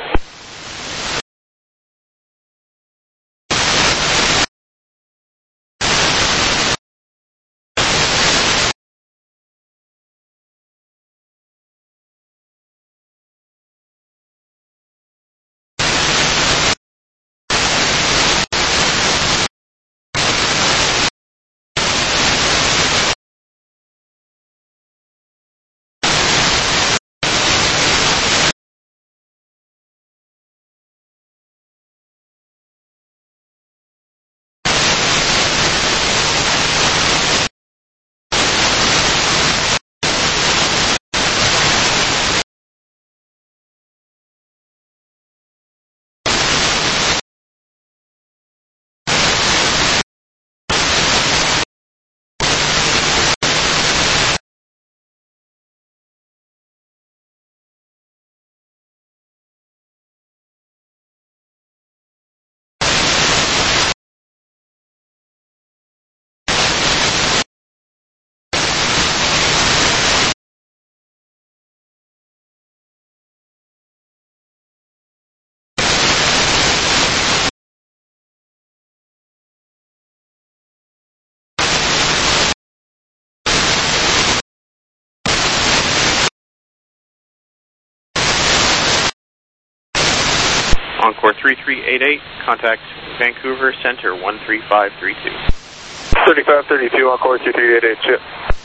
Encore three three eight eight, contact Vancouver Center one three five three two. thirty-five thirty-two, Encore three three eight eight, chip.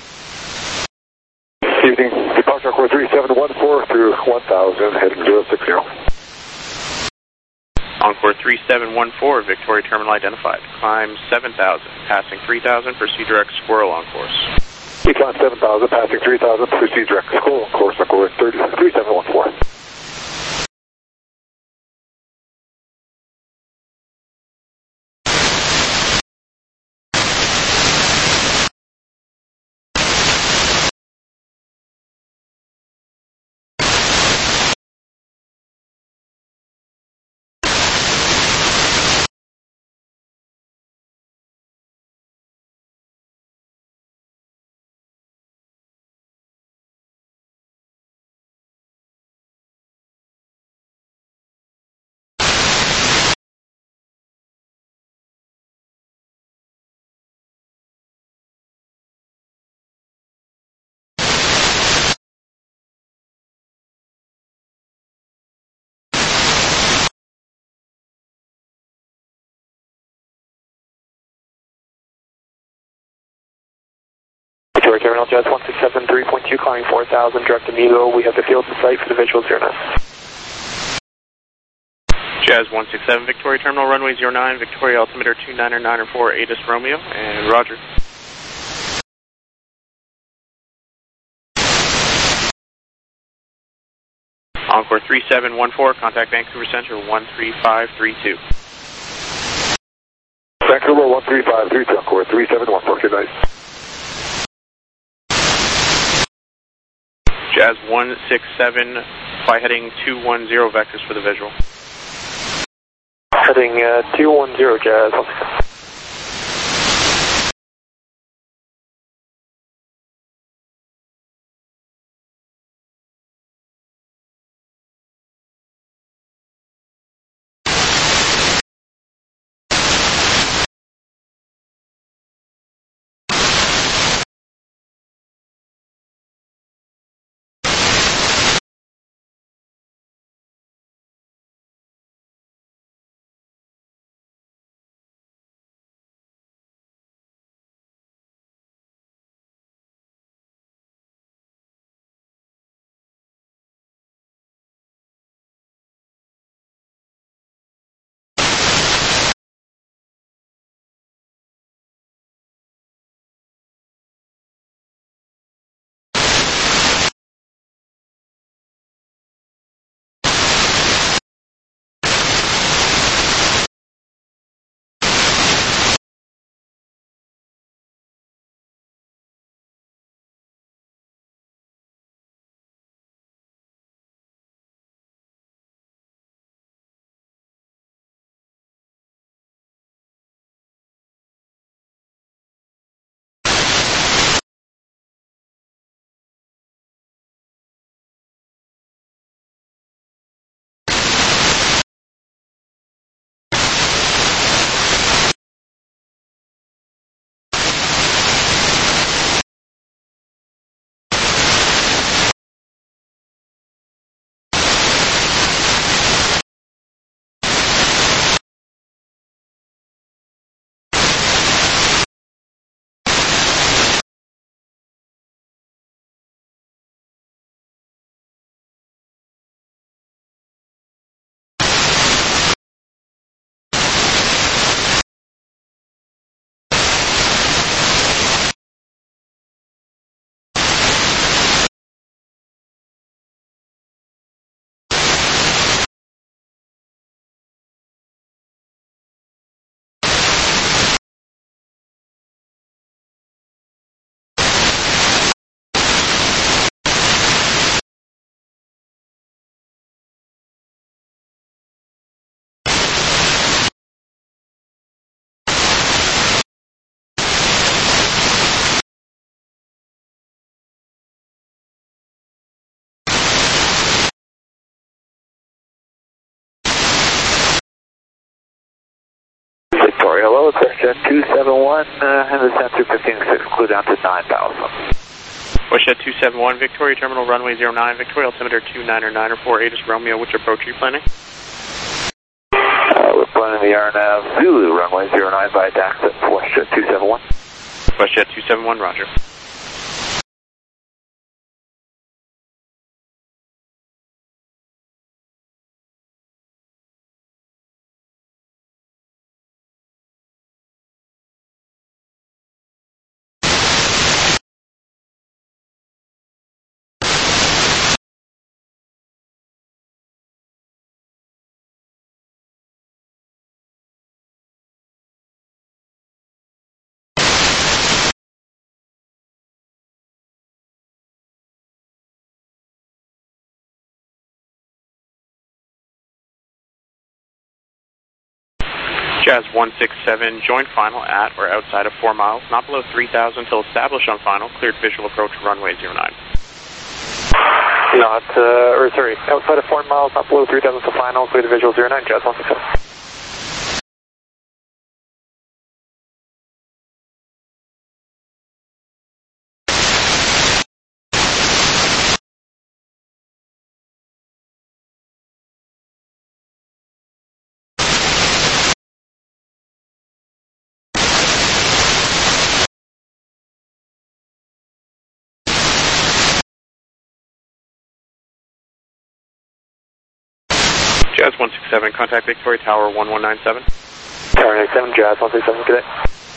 Evening, departure Encore three seven one four through one thousand, heading zero six zero. Encore three seven one four, Victoria Terminal identified, climb seven thousand, passing three thousand, proceed direct Squirrel on course. Climb seven thousand, passing three thousand, proceed direct Squirrel on course, Encore three seven one four. Victoria Terminal, Jazz one six seven three point two, climbing four thousand, direct to Milo. We have the field in sight for the visual zero nine. Jazz one six seven, Victoria Terminal, runway zero nine, Victoria altimeter two niner niner four, A D I S Romeo, and Roger. Encore three seven one four, contact Vancouver Center one three five three two. Vancouver one three five three two, Encore three seven one four, good night. Jazz one six seven, fly heading two one zero vectors for the visual. Heading uh, two one zero, Jazz. Victoria, hello, WestJet two seven one, uh, and descent through fifteen six, clear down to nine thousand. WestJet two seven one, Victoria Terminal, runway zero nine, Victoria, altimeter two niner niner four eight is Romeo. Which approach are you planning? Uh, we're planning the R N A V Zulu, runway zero nine by Daxit, WestJet two seven one. WestJet two seven one, roger. Jazz one six seven, join final at or outside of four miles, not below three thousand until established on final, cleared visual approach runway zero nine. Not, uh, or sorry, outside of four miles, not below three thousand to final, clear the visual zero nine, Jazz one six seven. Jazz one six seven, contact Victoria Tower one one nine seven. Tower nine seven, Jazz one six seven, good day.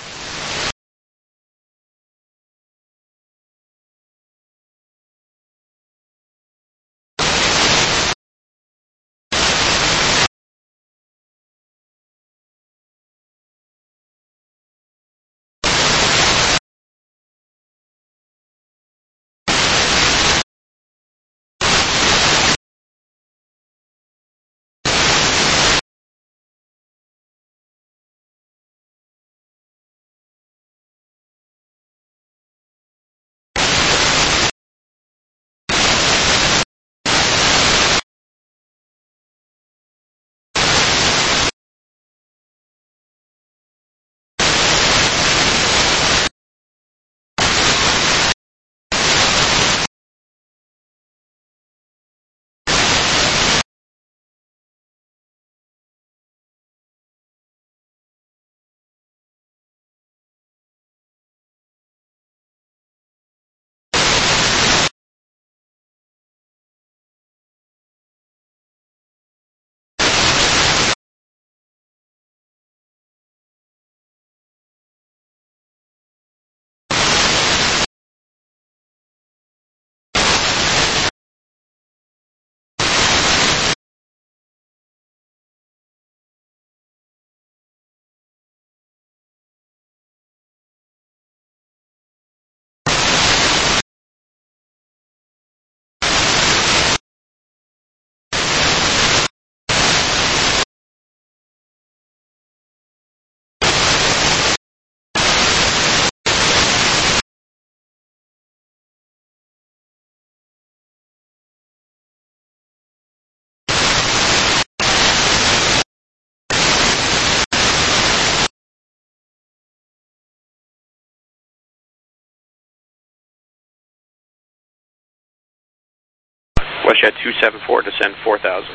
WestJet two seven four, descend four thousand.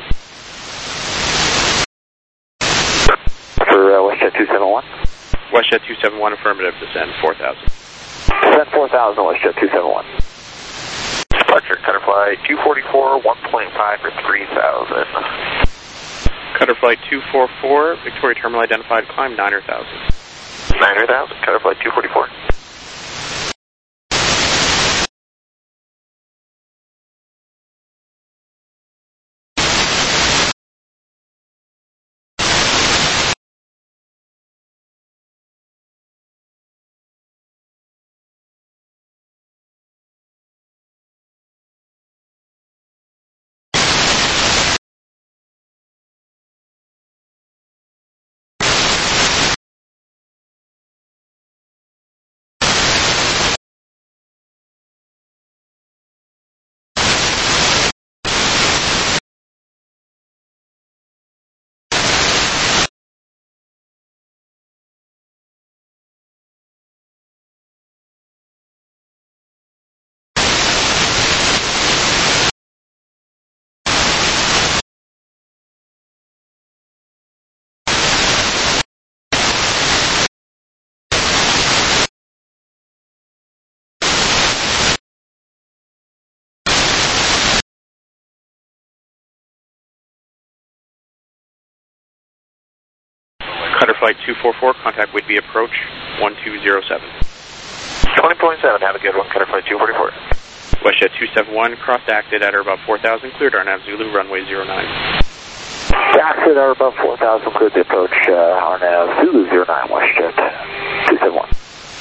For uh, WestJet two seven one? WestJet two seven one, affirmative, descend four thousand. Descend four thousand, WestJet two seven one. Departure, cutter flight two forty-four, one point five for three thousand. Cutter flight two forty-four, Victoria Terminal identified, climb niner thousand. niner thousand, cutter flight two forty-four. Cutter Flight two four four, contact Whidbey approach one two zero seven. twenty point seven, have a good one, Cutter Flight two forty-four. WestJet two seven one, crossed acted at or about four thousand, cleared R N A V Zulu, runway zero nine. Acted at or about four thousand, cleared the approach, uh, R N A V Zulu zero nine, WestJet two seven one.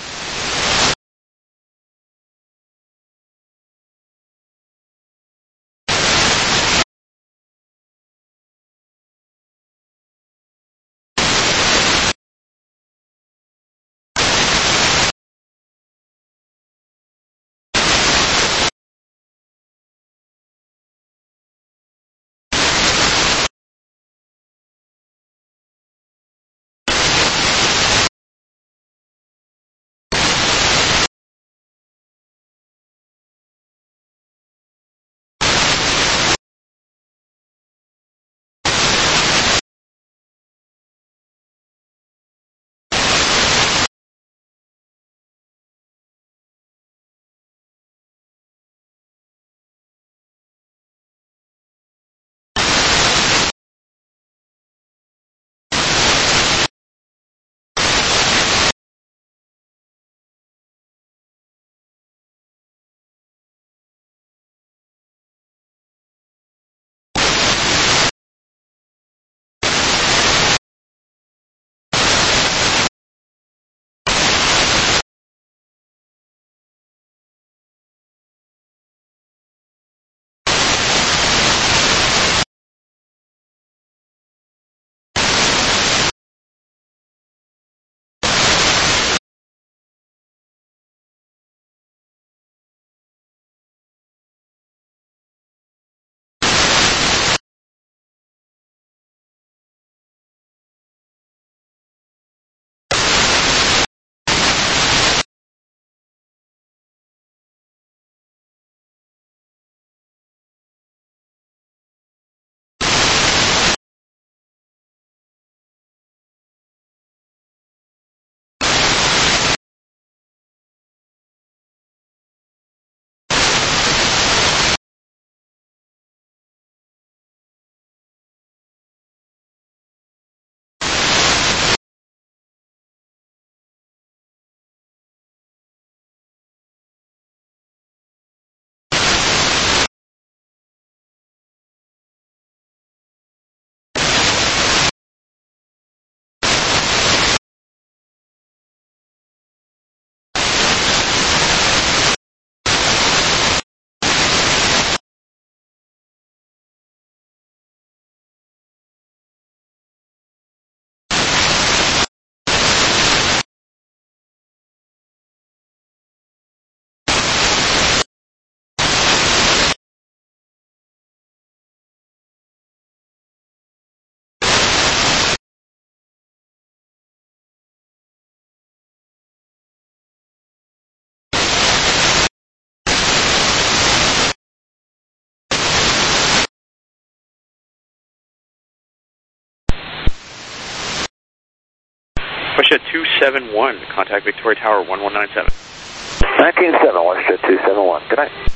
WestJet two seven one, contact Victoria Tower one one nine seven. nineteen seven, WestJet two seven one, good night.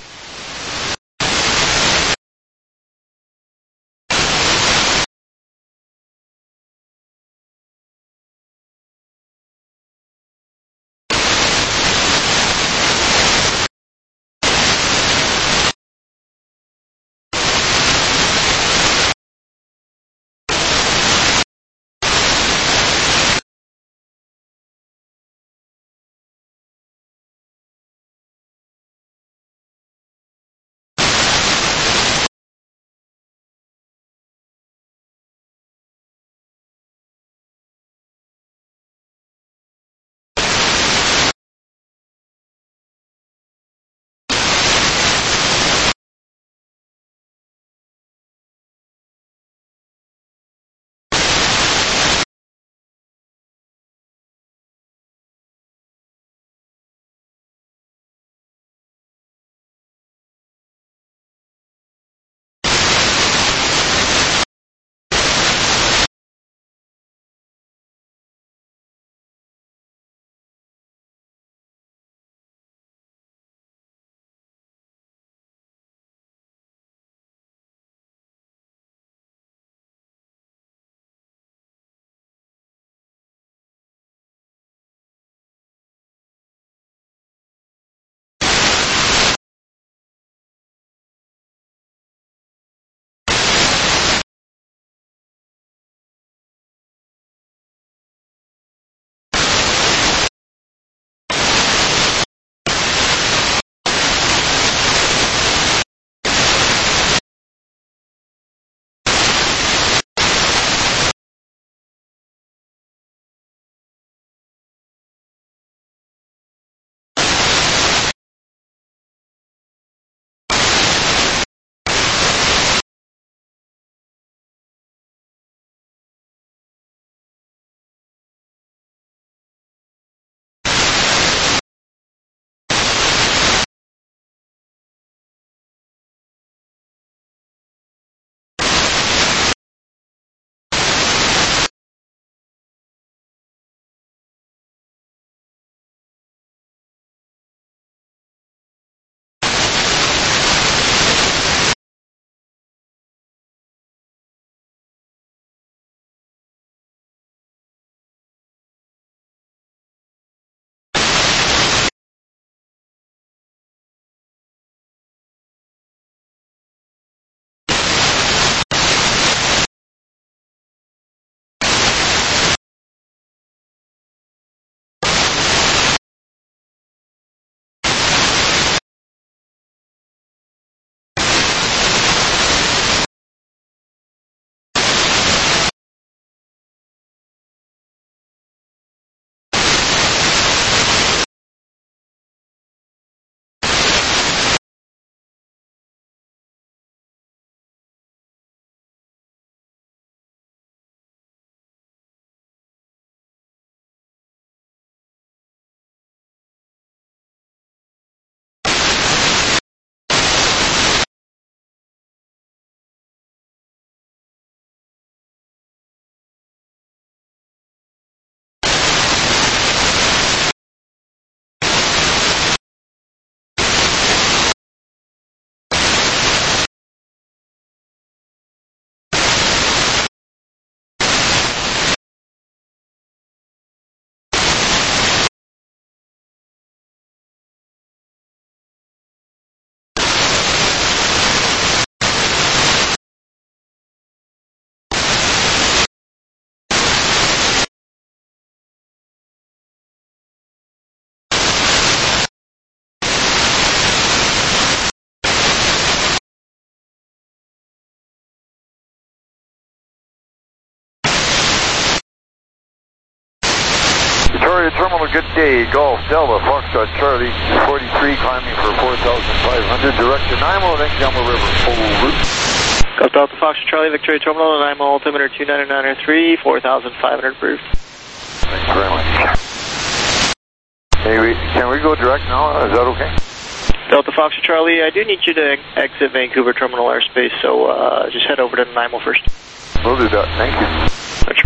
Victoria Terminal, good day. Golf, Delta, Foxtrot, Charlie, forty-three, climbing for four thousand five hundred, direct to Nanaimo, then Campbell River. Over. Golf, Delta, Foxtrot, Charlie, Victoria Terminal, Nanaimo, altimeter two nine nine three, four thousand five hundred approved. Thanks very much. Hey, we, can we go direct now? Is that okay? Delta, Foxtrot, Charlie, I do need you to exit Vancouver Terminal airspace, so uh, just head over to Nanaimo first. We'll do that. Thank you. Roger.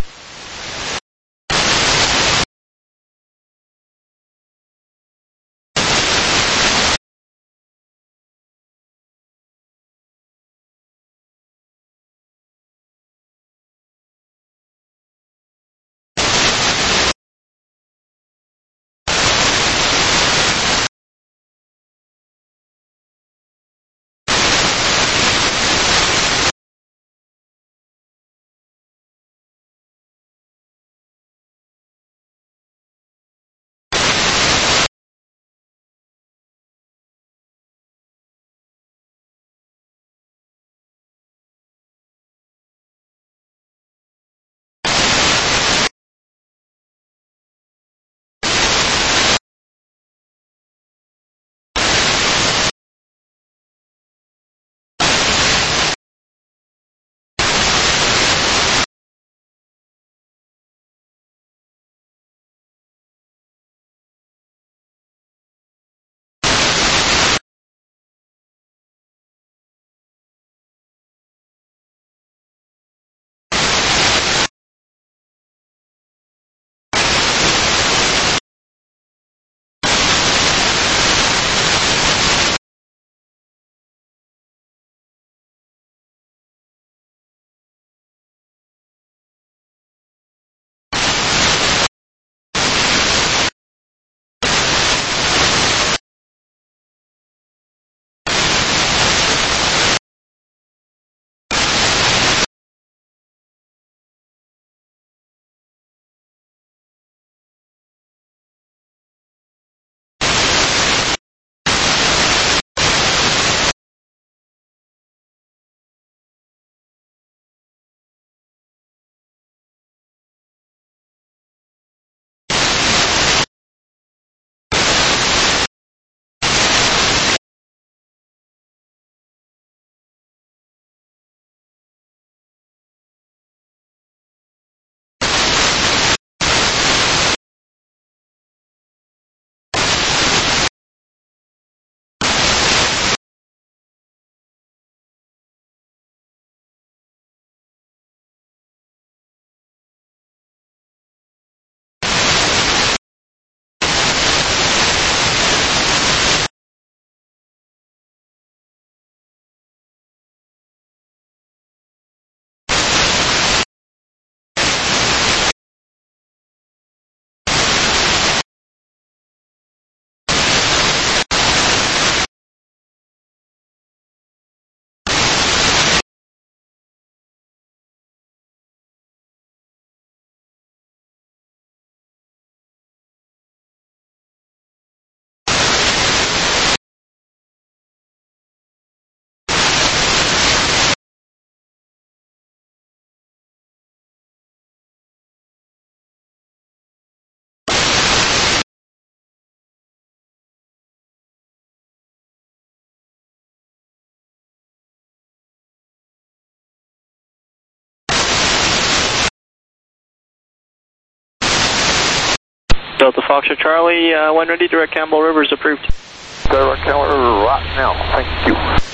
Delta Foxtrot Charlie, uh, when ready, direct Campbell River is approved. Direct Campbell River right now. Thank you.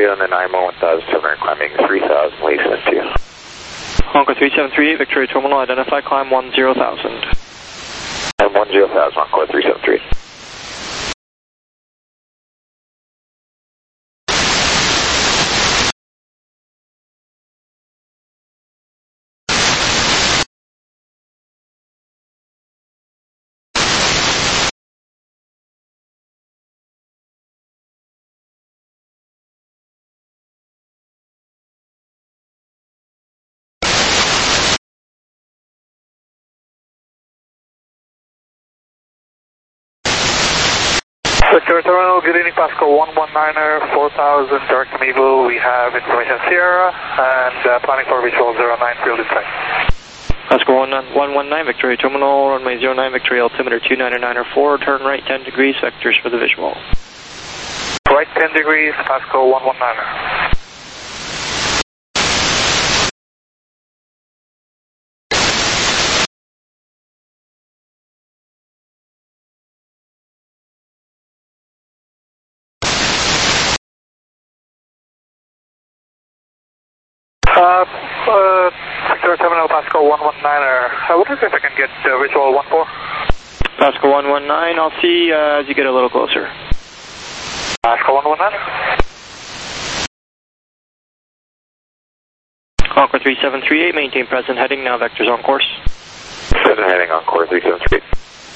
you on the nine one thousand seven hundred climbing three thousand, lease into you. Encore three seven three eight, Victoria Terminal, identify climb one zero thousand. And one zero thousand, Encore three seven three. Victoria Terminal, good evening, Pascal one one niner, four thousand, direct to Mevo. We have information Sierra and uh, planning for visual zero nine field insight. Pascal one one nine, Victoria Terminal, runway zero nine, Victoria altimeter two niner niner four, turn right ten degrees, vectors for the visual. Right ten degrees, Pascal one one niner. Uh, uh, Victoria Terminal, Pascal one one niner. I wonder if I can get uh, visual one four. Pascal one one nine, I'll see uh, as you get a little closer. Pascal one one nine. Encore three seven three eight, maintain present heading, now vectors on course. Present heading, Encore three seven three eight.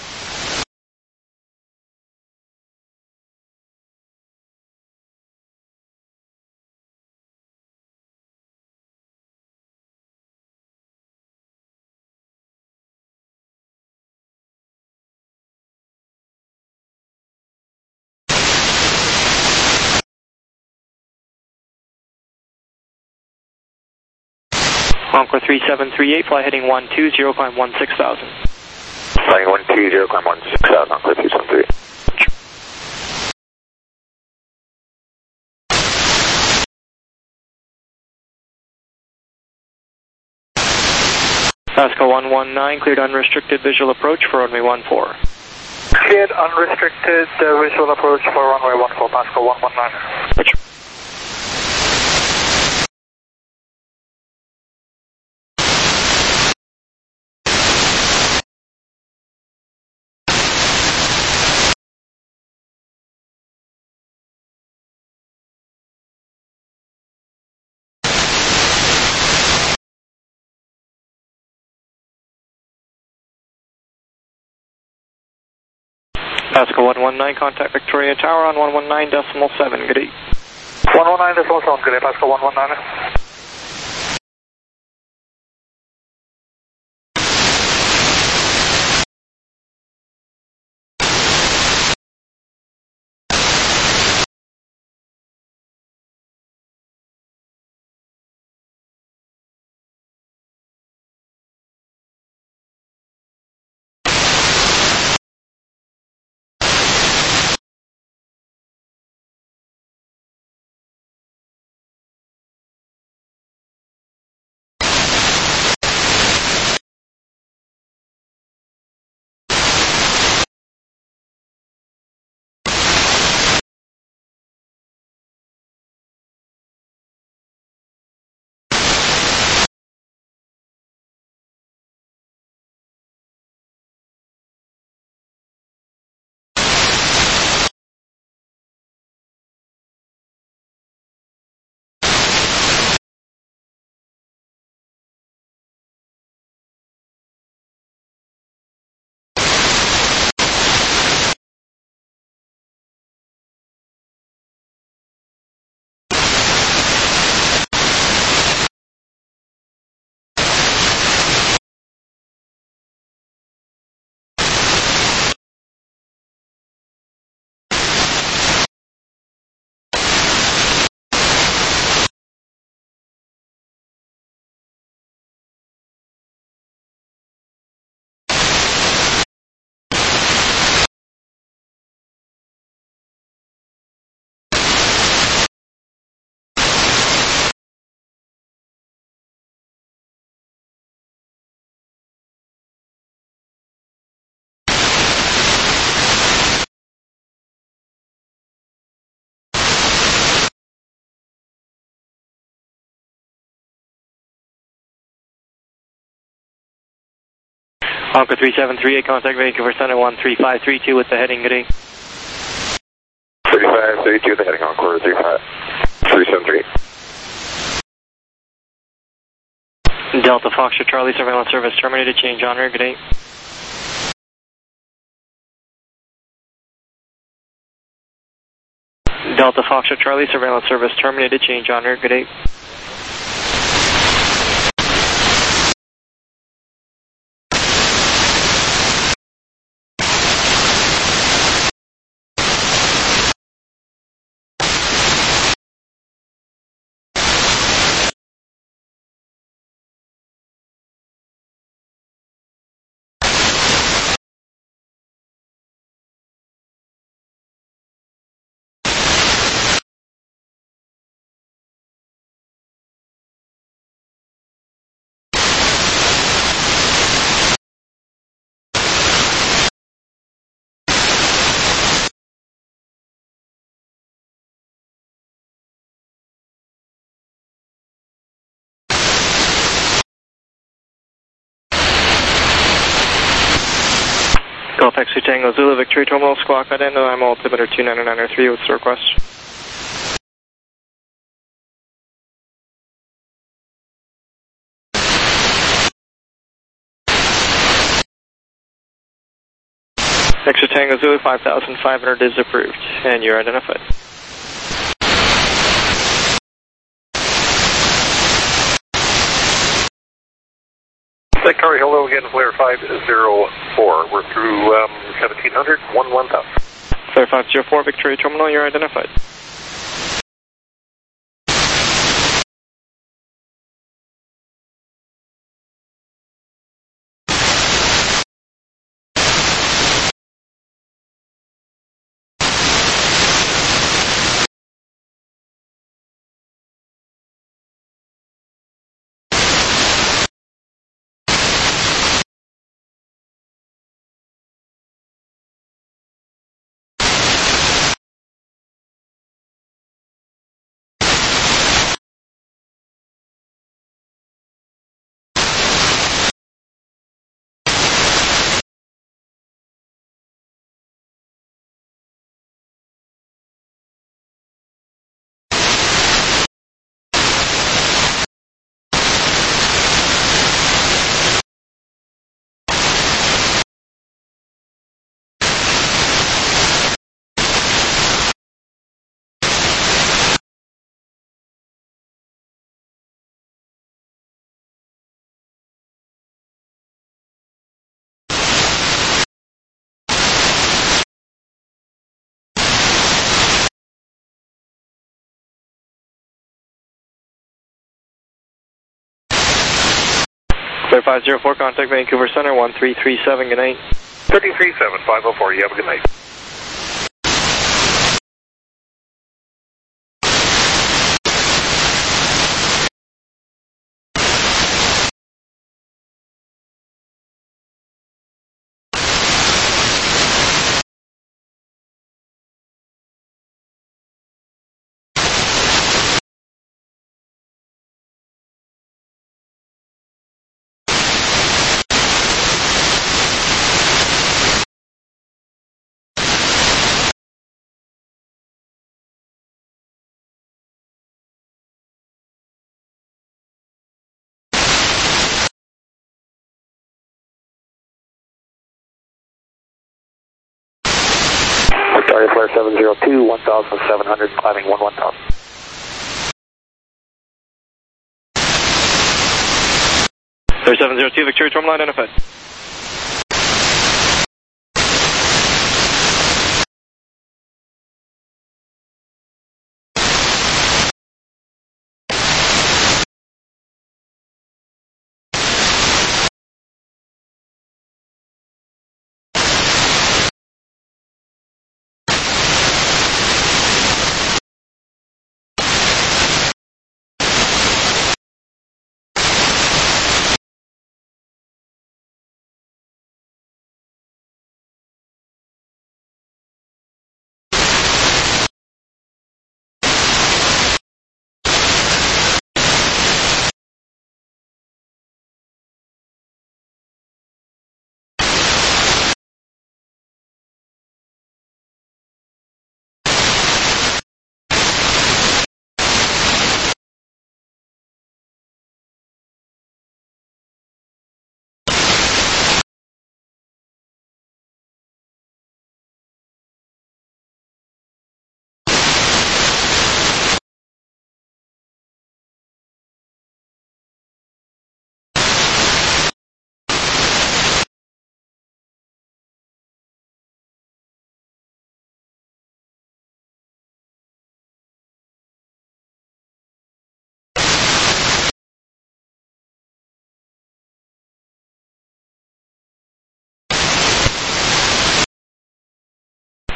Encore three seven three eight, fly heading one two zero, climb one six thousand. Flying one two zero, climb one six thousand, Encore three seven three eight. Pascal one one nine, cleared unrestricted visual approach for runway one four. Cleared unrestricted uh, visual approach for runway one four, Pascal one one niner. Pascal one one nine, contact Victoria Tower on one one nine decimal seven, good day. one one nine decimal seven, good day, Pascal one one niner. Encore three seven three eight, contact Vancouver Center one three five three two with the heading, good day. thirty-five thirty-two, the heading Encore three five three seven three. Delta Foxtrot Charlie, surveillance service terminated, change on air, good day. Delta Foxtrot Charlie, surveillance service terminated, change on air, good day. Golf X-Ray Tango Zulu, Victory Terminal, Squawk Identity, I'm altimeter two nine nine zero three, what's the request? X-Ray Tango Zulu, five thousand five hundred is approved, and you're identified. Secretary, hello again, Flare five zero four. We're through um, seventeen hundred, one one thousand. Flare five zero four, Victoria Terminal, you're identified. Flare five zero four, contact Vancouver Center one three three seven, good night. thirty-three seven, five oh four, you have a good night. Victoria Flare seven zero two, one thousand seven hundred, climbing one one thousand. Flare seven zero two, Victoria Terminal identified.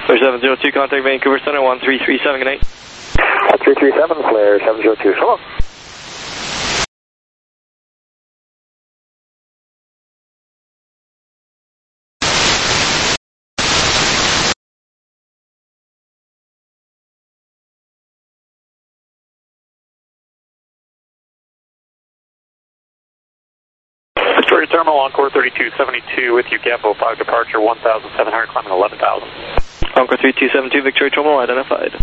Flare seven zero two, contact Vancouver Center, one three three seven, good night. one three three seven, Flare seven zero two, so long. Victoria Terminal, Encore thirty-two seventy-two with you, gap oh five departure, one thousand seven hundred, climbing eleven thousand. Encore three two seven two, Victoria Terminal identified.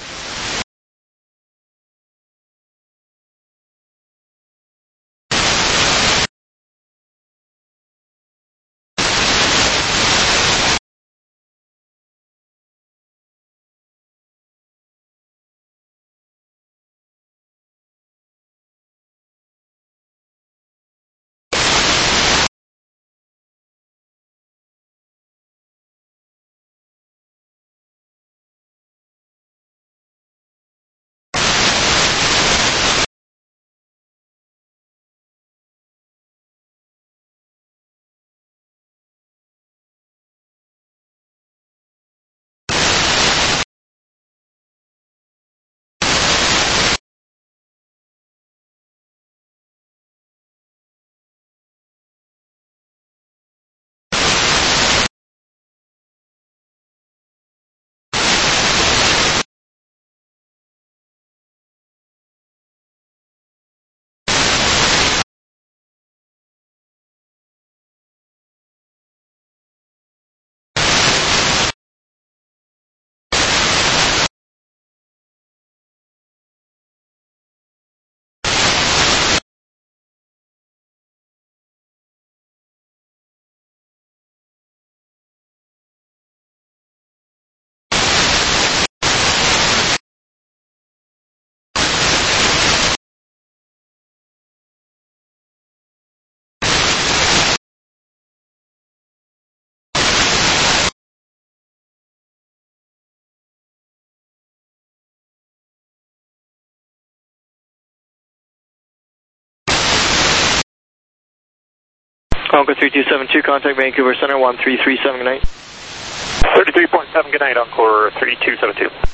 Encore three two seven two, contact Vancouver Center, one three three seven, good night. thirty-three point seven, good night, Encore thirty-two seventy-two.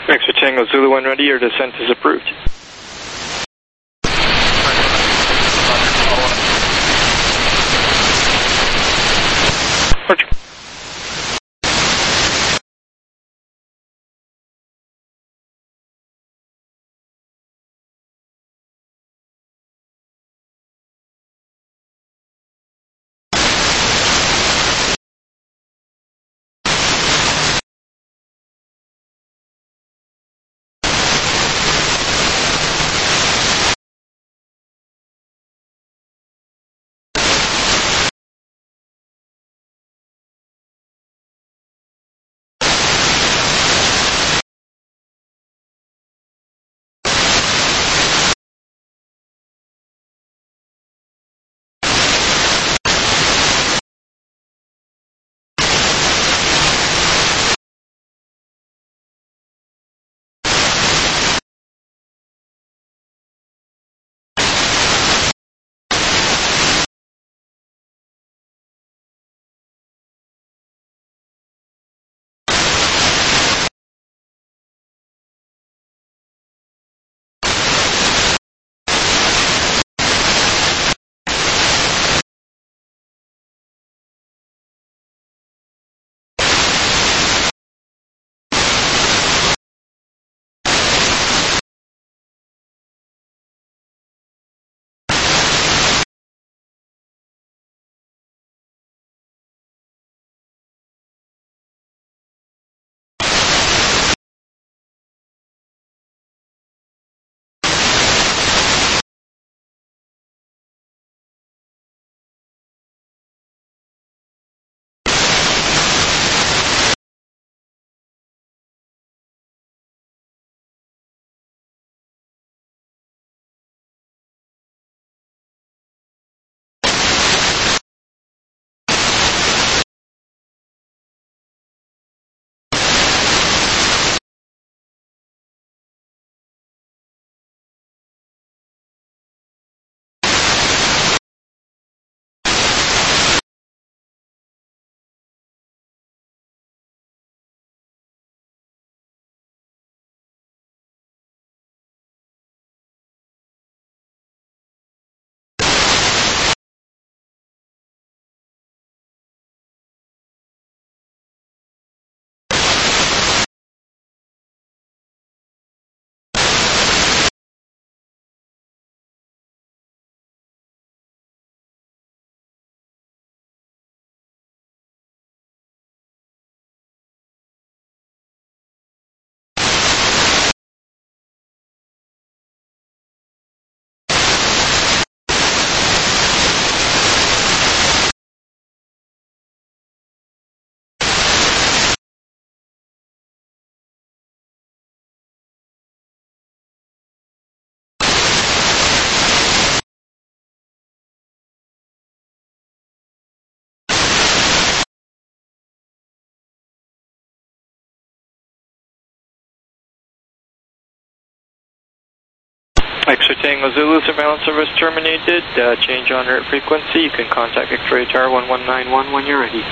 X-Ray Tango Zulu when ready, your descent is approved. Roger. X-Ray Tango Zulu, surveillance service terminated. Uh, change on route frequency. You can contact Victoria Tower one one nine one when you're ready.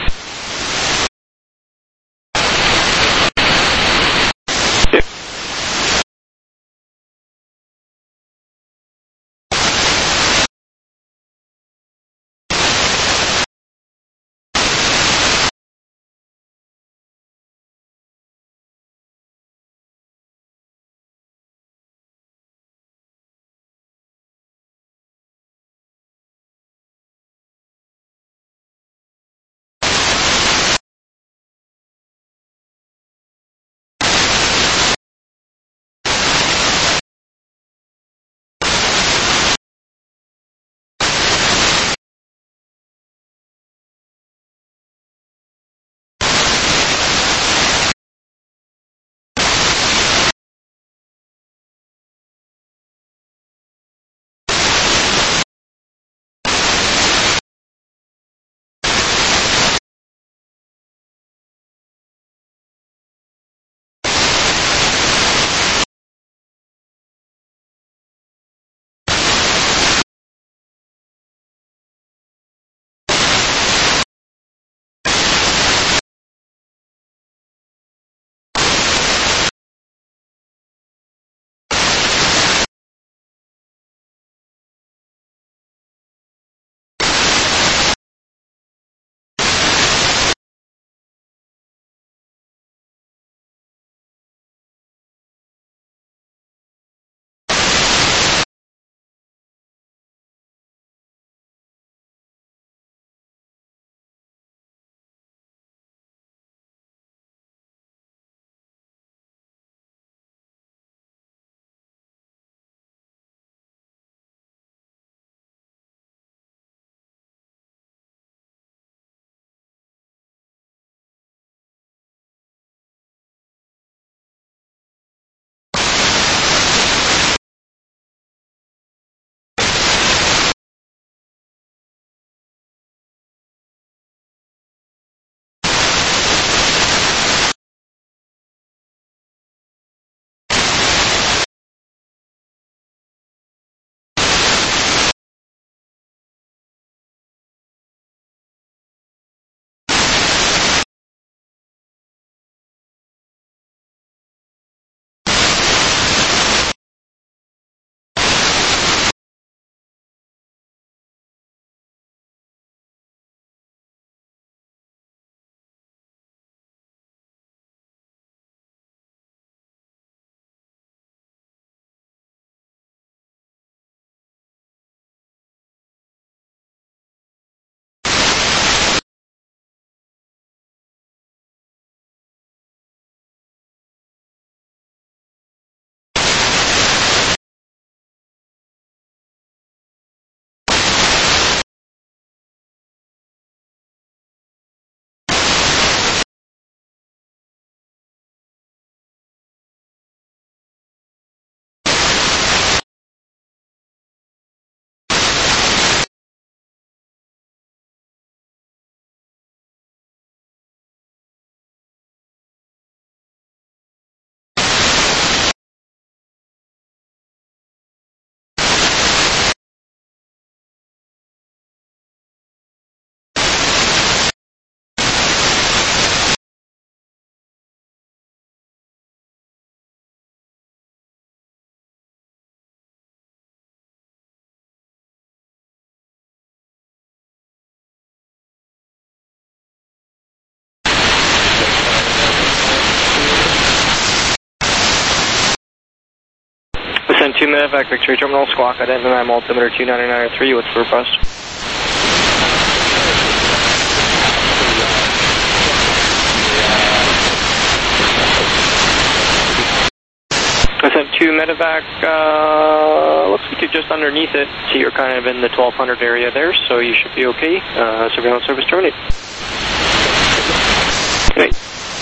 two medevac, Victory Terminal, squawk identity nine altimeter two nine nine three, what's the request? I sent two medevac, uh, looks like you're just underneath it, so you're kind of in the twelve hundred area there, so you should be okay. Uh, surveillance service terminated. Okay.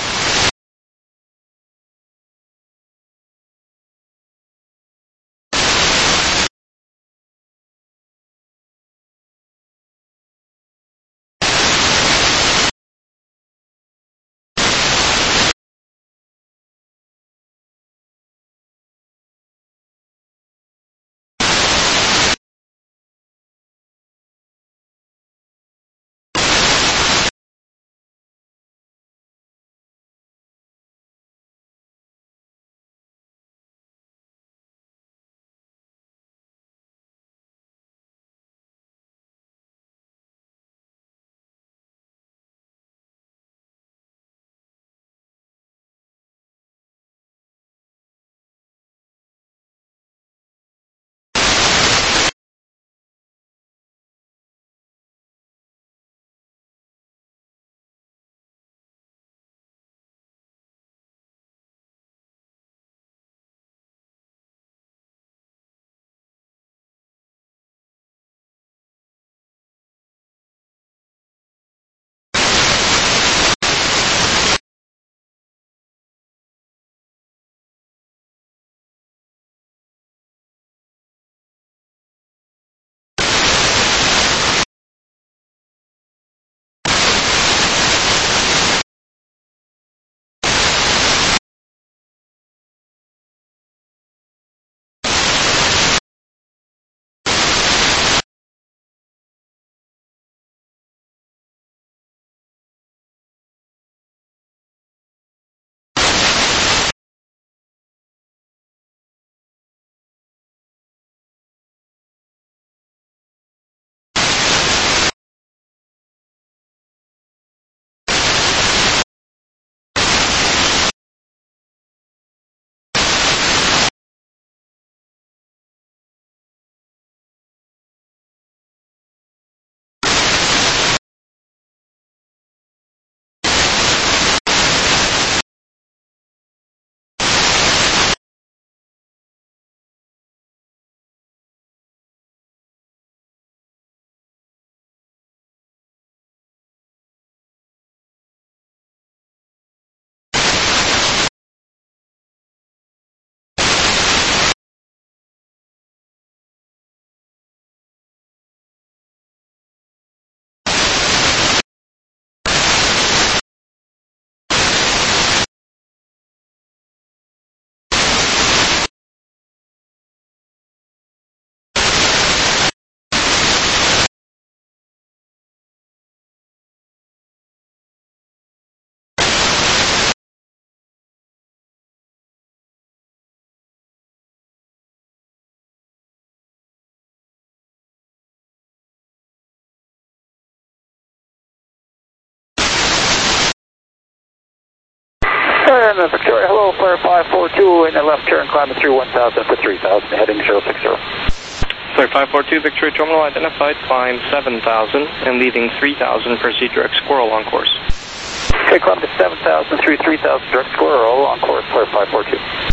And uh, Victoria, hello, flare five four two in the left turn, climbing through one thousand for three thousand, heading zero six zero. Flare five four two, Victory Terminal identified, climb seven thousand and leaving three thousand, proceed direct squirrel on course. Okay, climb to seven thousand through three thousand, direct squirrel on course, flare five four two.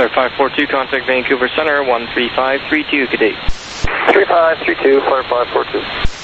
Clear five four two, contact Vancouver Center, one three five three two, good day. three five three two, Clear five four two.